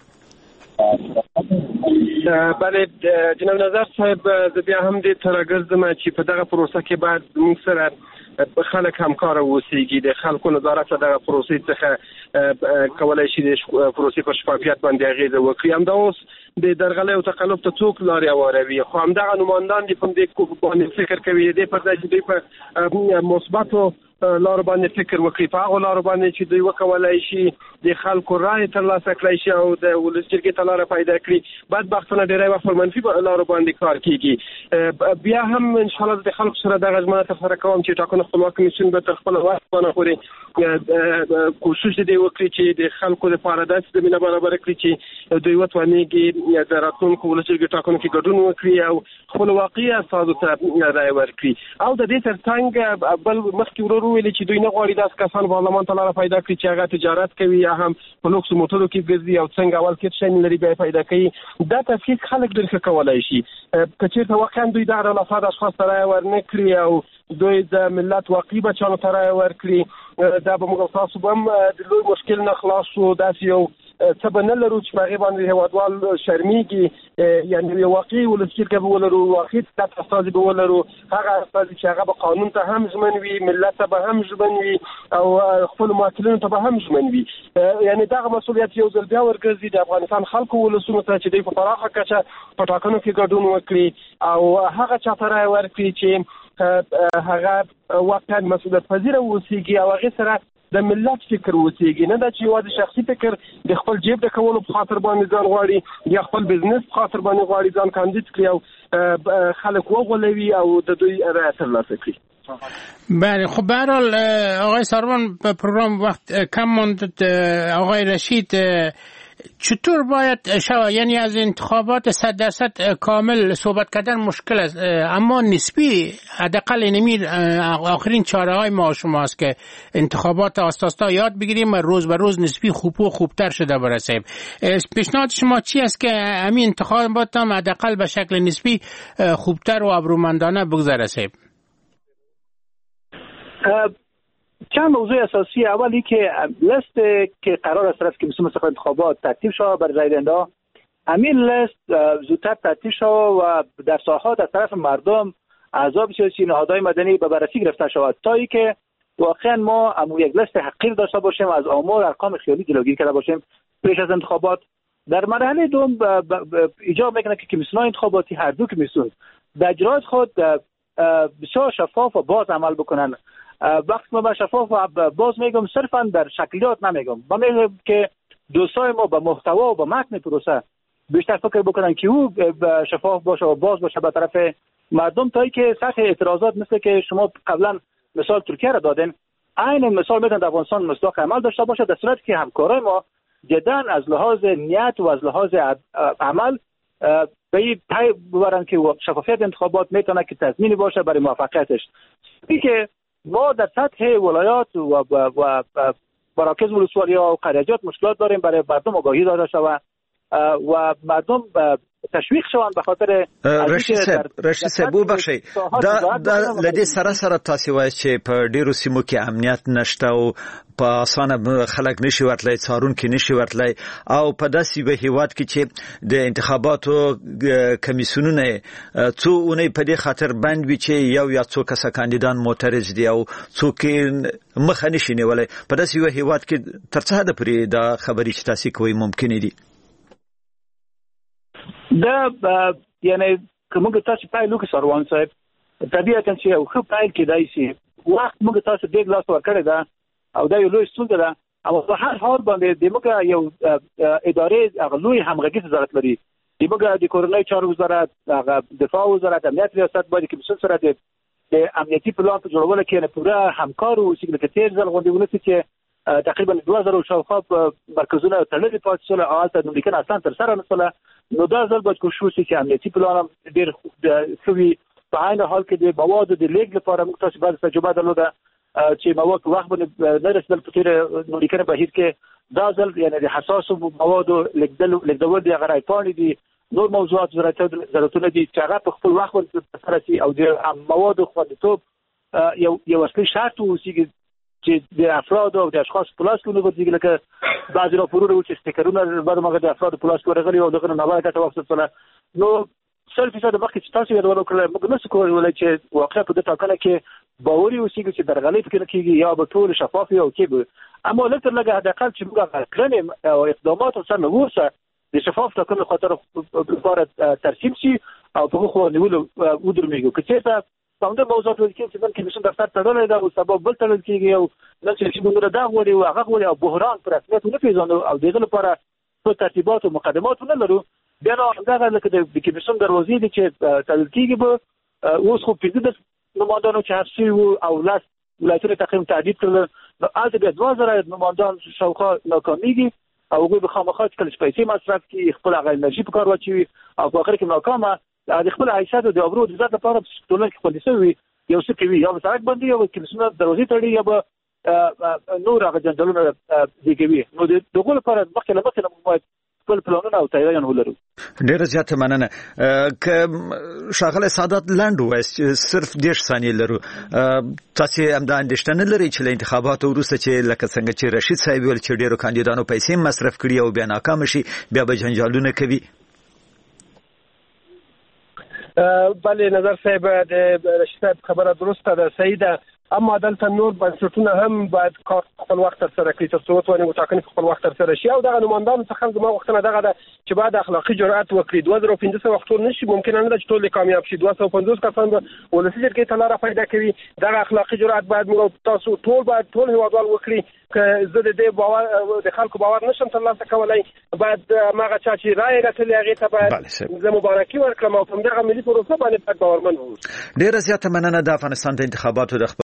بله جناب نظر صاحب زه بیا هم دې ته راګرځم چې په دغه پروسه کې باید موږ سره خلک همکار اوسېږي د خلکو نظارت دغه پروسې څخه کولای شي د پروسې په شفافیت باندې اغیزه وکړي همدا اوس د درغلۍ او تقلب ته څوک لارې هواروي خو همدغه نمایندان دې په دې باندې فکر کوي دې پر ځای چې دوی په مثبتو لار باندې فکر وکړي، په هغه لار باندې چې دوی وکولای شي د خلکو رائے ترلاسه کړي شي او د ولس جرګې ته لار پیدا کړي. بدبختانه ډېری وخت په منفي لار باندې کار کیږي. بیا هم ان شاء الله د خلکو سره دغه ژمنه ترسره کوم چې ټاکنو خپلواک کمیسیون به تر خپل وخت باندې پورې کوشش دې وکړي چې د خلکو لپاره داسې زمینه برابر کړي چې دوی وتوانیږي د راتلونکو ولس جرګې ټاکنو کې ګډون وکړي او خپل واقعي استازو ته رائے ورکړي. او د دې ترڅنګ بل مخکې ورو ویلي چې دوی نه غواړي داسې کسان پارلمان ته لاره پیدا کړي چې هغه تجارت کوي یا هم په لوکس موټرو کې ګرځي او څنګه اول کې شامل لري بیا پیدا کوي. دا تفکیک خلک ډېر کولای شي که چېرته واقعا دوی دا ډول افراد اشخاص ته رایه ورنکړي او دوی د ملت واقعي بچیانو ته رایه ورکړي، دا به موږ تاسو به هم د لوی مشکل نه خلاص شو. داسې یو څه به نه لرو چې په هغې باندې هېوادوال شرمېږي، یعنې یو واقعي ولس جرګه به ولرو، واقعي دولت استازي به ولرو، هغه استازي چې هغه به قانون ته هم ژمن وي، ملت ته به هم ژمن وي او خپلو معتلینو ته به هم ژمن وي. یعنې دغه مسؤلیت یو ځل بیا ورګرځي د افغانستان خلکو ولسونو ته چې دوی په پراخه کچه په ټاکنو کې ګډون وکړي او هغه چا ته رایه ورکړي چې هغه واقعا مسؤلیت پذیره واوسېږي او هغې سره د ملت فکر اوسېږي، نه دا چې یوازې شخصي فکر د خپل جیب د کولو په خاطر باندې ځان غواړي یا خپل بزنس په خاطر باندې غواړي ځان کاندید کړي او خلک وغولوي او د دوی رایه ترلاسه کړي. بله، خب به هر حال آقای ساروان به پروگرام وقت کم ماند. آقای رشید چطور باید شود؟ یعنی از انتخابات 100% کامل صحبت کردن مشکل است، اما نسبی حداقل اینمی آخرین چاره های ما شماست که انتخابات آستاستا یاد بگیریم و روز به روز نسبی خوب و خوبتر شده برسیم. پیشنهاد شما چی است که همین انتخابات هم حداقل به شکل نسبی خوبتر و ابرومندانه بگذره؟ چند موضوع اساسی. اولی که لیست که قرار است طرف کمیسیون مستقل انتخابات ترتیب شود برای رای دهنده، همین لیست زودتر ترتیب شود و در ساحات از طرف مردم، احزاب سیاسی، نهادهای مدنی به بررسی گرفته شود تا اینکه واقعا ما یک لیست حقیر داشته باشیم، از آمار ارقام خیالی جلوگیری کرده باشیم پیش از انتخابات. در مرحله دوم ایجاب میکنه که کمیسیون انتخاباتی هر دو کمیسیون در اجرای خود بسیار شفاف و باز عمل بکنن. وقتی ما به شفاف و باز میگم صرفا در شکلیات نمیگم، ما میگم که دوستای ما به محتوا و به متن پروسه بیشتر فکر بکنن که او شفاف باشه و باز باشه به طرف مردم، تا اینکه سطح اعتراضات مثل که شما قبلا مثال ترکیه را دادین عین مثال میدن در افغانستان مصداق عمل داشته باشه، در صورتی که همکارای ما جدا از لحاظ نیت و از لحاظ عمل به این پی ببرن که شفافیت انتخابات میتونه که تضمینی باشه برای موفقیتش. که ما در سطح ولایات و مراکز ولسوالی‌ها و قریه‌جات مشکلات داریم برای مردم آگاهی داده شود و مردم تشویق شوند به خاطر رشید صاحب وبخښئ دا لدې سره تاسو وایي چې په ډیرو سیمو کې امنیت نشته او په اسانه خلک نشي ورتلای، څارونکي نشي ورتلای او په داسې به هیواد کې چې د انتخاباتو کمیسیونونه څو اونۍ په دې خاطر بند وي چې یو یا څو کسه کاندیدان معترض دي او څوک مخه نشي نیولای، په داسې یو هیواد کې تر څه حد پورې دا خبرې چې تاسو کوي ممکن دي؟ دا یعنی که موږ تاسو پای لوک سروان صاحب طبیعتا چې یو ښه پای کېدای شي وخت موږ تاسو ډېر لاس ورکړی ده او دا یو لوی ستونزه ده، او په هر حال باندې د موږ یو ادارې هغه لوی همغږي ضرورت لري. د موږ د کورنۍ چارو وزارت، هغه دفاع وزارت، امنیت ریاست باید که بسیار سره د امنیتي پلان په جوړولو کې نه پوره همکار او سیکریټریټ ځل غونډې ونیسي چې تقریبا 2000 شاوخوا مرکزونه تړلي پاتې شول او هلته نوملیکنه اصلا تر سره نشوله. نو دا ځل باید کوشش وشي چې امنیتي پلان هم ډېر ښه وي. په عین حال کې د موادو د لیږد لپاره موږ تاسو باید تجربه درلوده چې مواد په وخت باندې نه رسېدل په تېره نوملیکنه بهیر کې. دا ځل یعنې د حساسو موادو لیږدول دي، هغه رایپاڼې دي، نور موضوعات ضرورتونه دي چې هغه په خپل وخت باندې ترسره شي او د موادو خوندیتوب یو اصلي شرط واوسي چې د افراد او د اشخاص په لاس کې ونغورځېږي. لکه بعضې راپورونه وو چې سټیکرونه بعد مغه د افرادو په لاس کې ورغلي او دغه نه ناوړه ګټه واخیستله. نو 100% مخکې چې تاسو یادونه وکړله موږ نشو کولی چې واقعا په دې ټاکنه کې باوري اوسېږو چې درغلۍ پکې نه کېږي یا به ټول شفاف وي او کې به، اما لږ تر لږه حداقل چې موږ کړنې او اقدامات ورسره نه ووسه د شفاف ټاکنو خاطر لپاره ترسیم شي او په هغو نیولو ودرېږو. که چېرته څنګه موضوعات کې چې نن کمیسیون دفتر تړلې ده او سبب بل تړل کېږي او نن چې موږ دا غوړي او هغه غوړي او بحران پر رسمیت نه پیژنو او دغه لپاره څه ترتیبات او مقدمات نه لرو بیا نو همدغه لکه د کمیسیون دروازې دي چې تړل کېږي به اوس خو پیژد نمایندانو چې هرڅي او لاس ولایتونو تقریبا تعدید کړل نو اته بیا 2000 نمایندان شاوخوا ناکامیږي او هغه به خامخا چې پیسې مصرف کړي خپل هغه انرژي په کار واچوي او په اخر کې ناکامه د خپل حیثیت او د ابرو د ذات لپاره په ټولنه کې خپل څه وي یو څه کوي یا سړک باندې یو کمیسیون دروازې تړي یا به نور هغه جندلونه دي کوي نو دغه لپاره مخکې موږ خپل پلانونه او تیاریان ولرو. ډیره زیاته مننه. ک شاغله سعادت لاند وایس صرف 10 ثانیې لرو. تاسو هم د اندېښنه لري چې له انتخاباتو وروسته چې لکه څنګه چې رشید صاحب ویل چې ډیرو کاندیدانو پیسې مصرف کړي او بیا ناکام شي بیا به جنجالونه کوي. بله نظر صاحب د رشید صاحب خبره درسته ده صحیح ده اما دلته نور بنسټونه هم باید کار خپل وخت سره کوي تر څو وتواني ټاکنې خپل وخت سره شي او دغه نمایندانو څخه زما وختونه دغه ده چې باید اخلاقی جرأت وکړي 2015 وختونه نشي ممکن نه چې ټول کامیاب شي 250 کسان به ولسی جرګې ته لاره پیدا کوي دغه اخلاقی جرأت باید موږ تاسو ټول هیوادوال وکړي که زه د دې باور د خلکو باور نشم ترلاسه کولای باید ماغه چا چې رائے غتلې هغه ته باید زه مبارکي ورکړم او په دغه ملي پروسه باندې باورمن اوسم. ډیره زیاته مننه د افغانستان د انتخاباتو د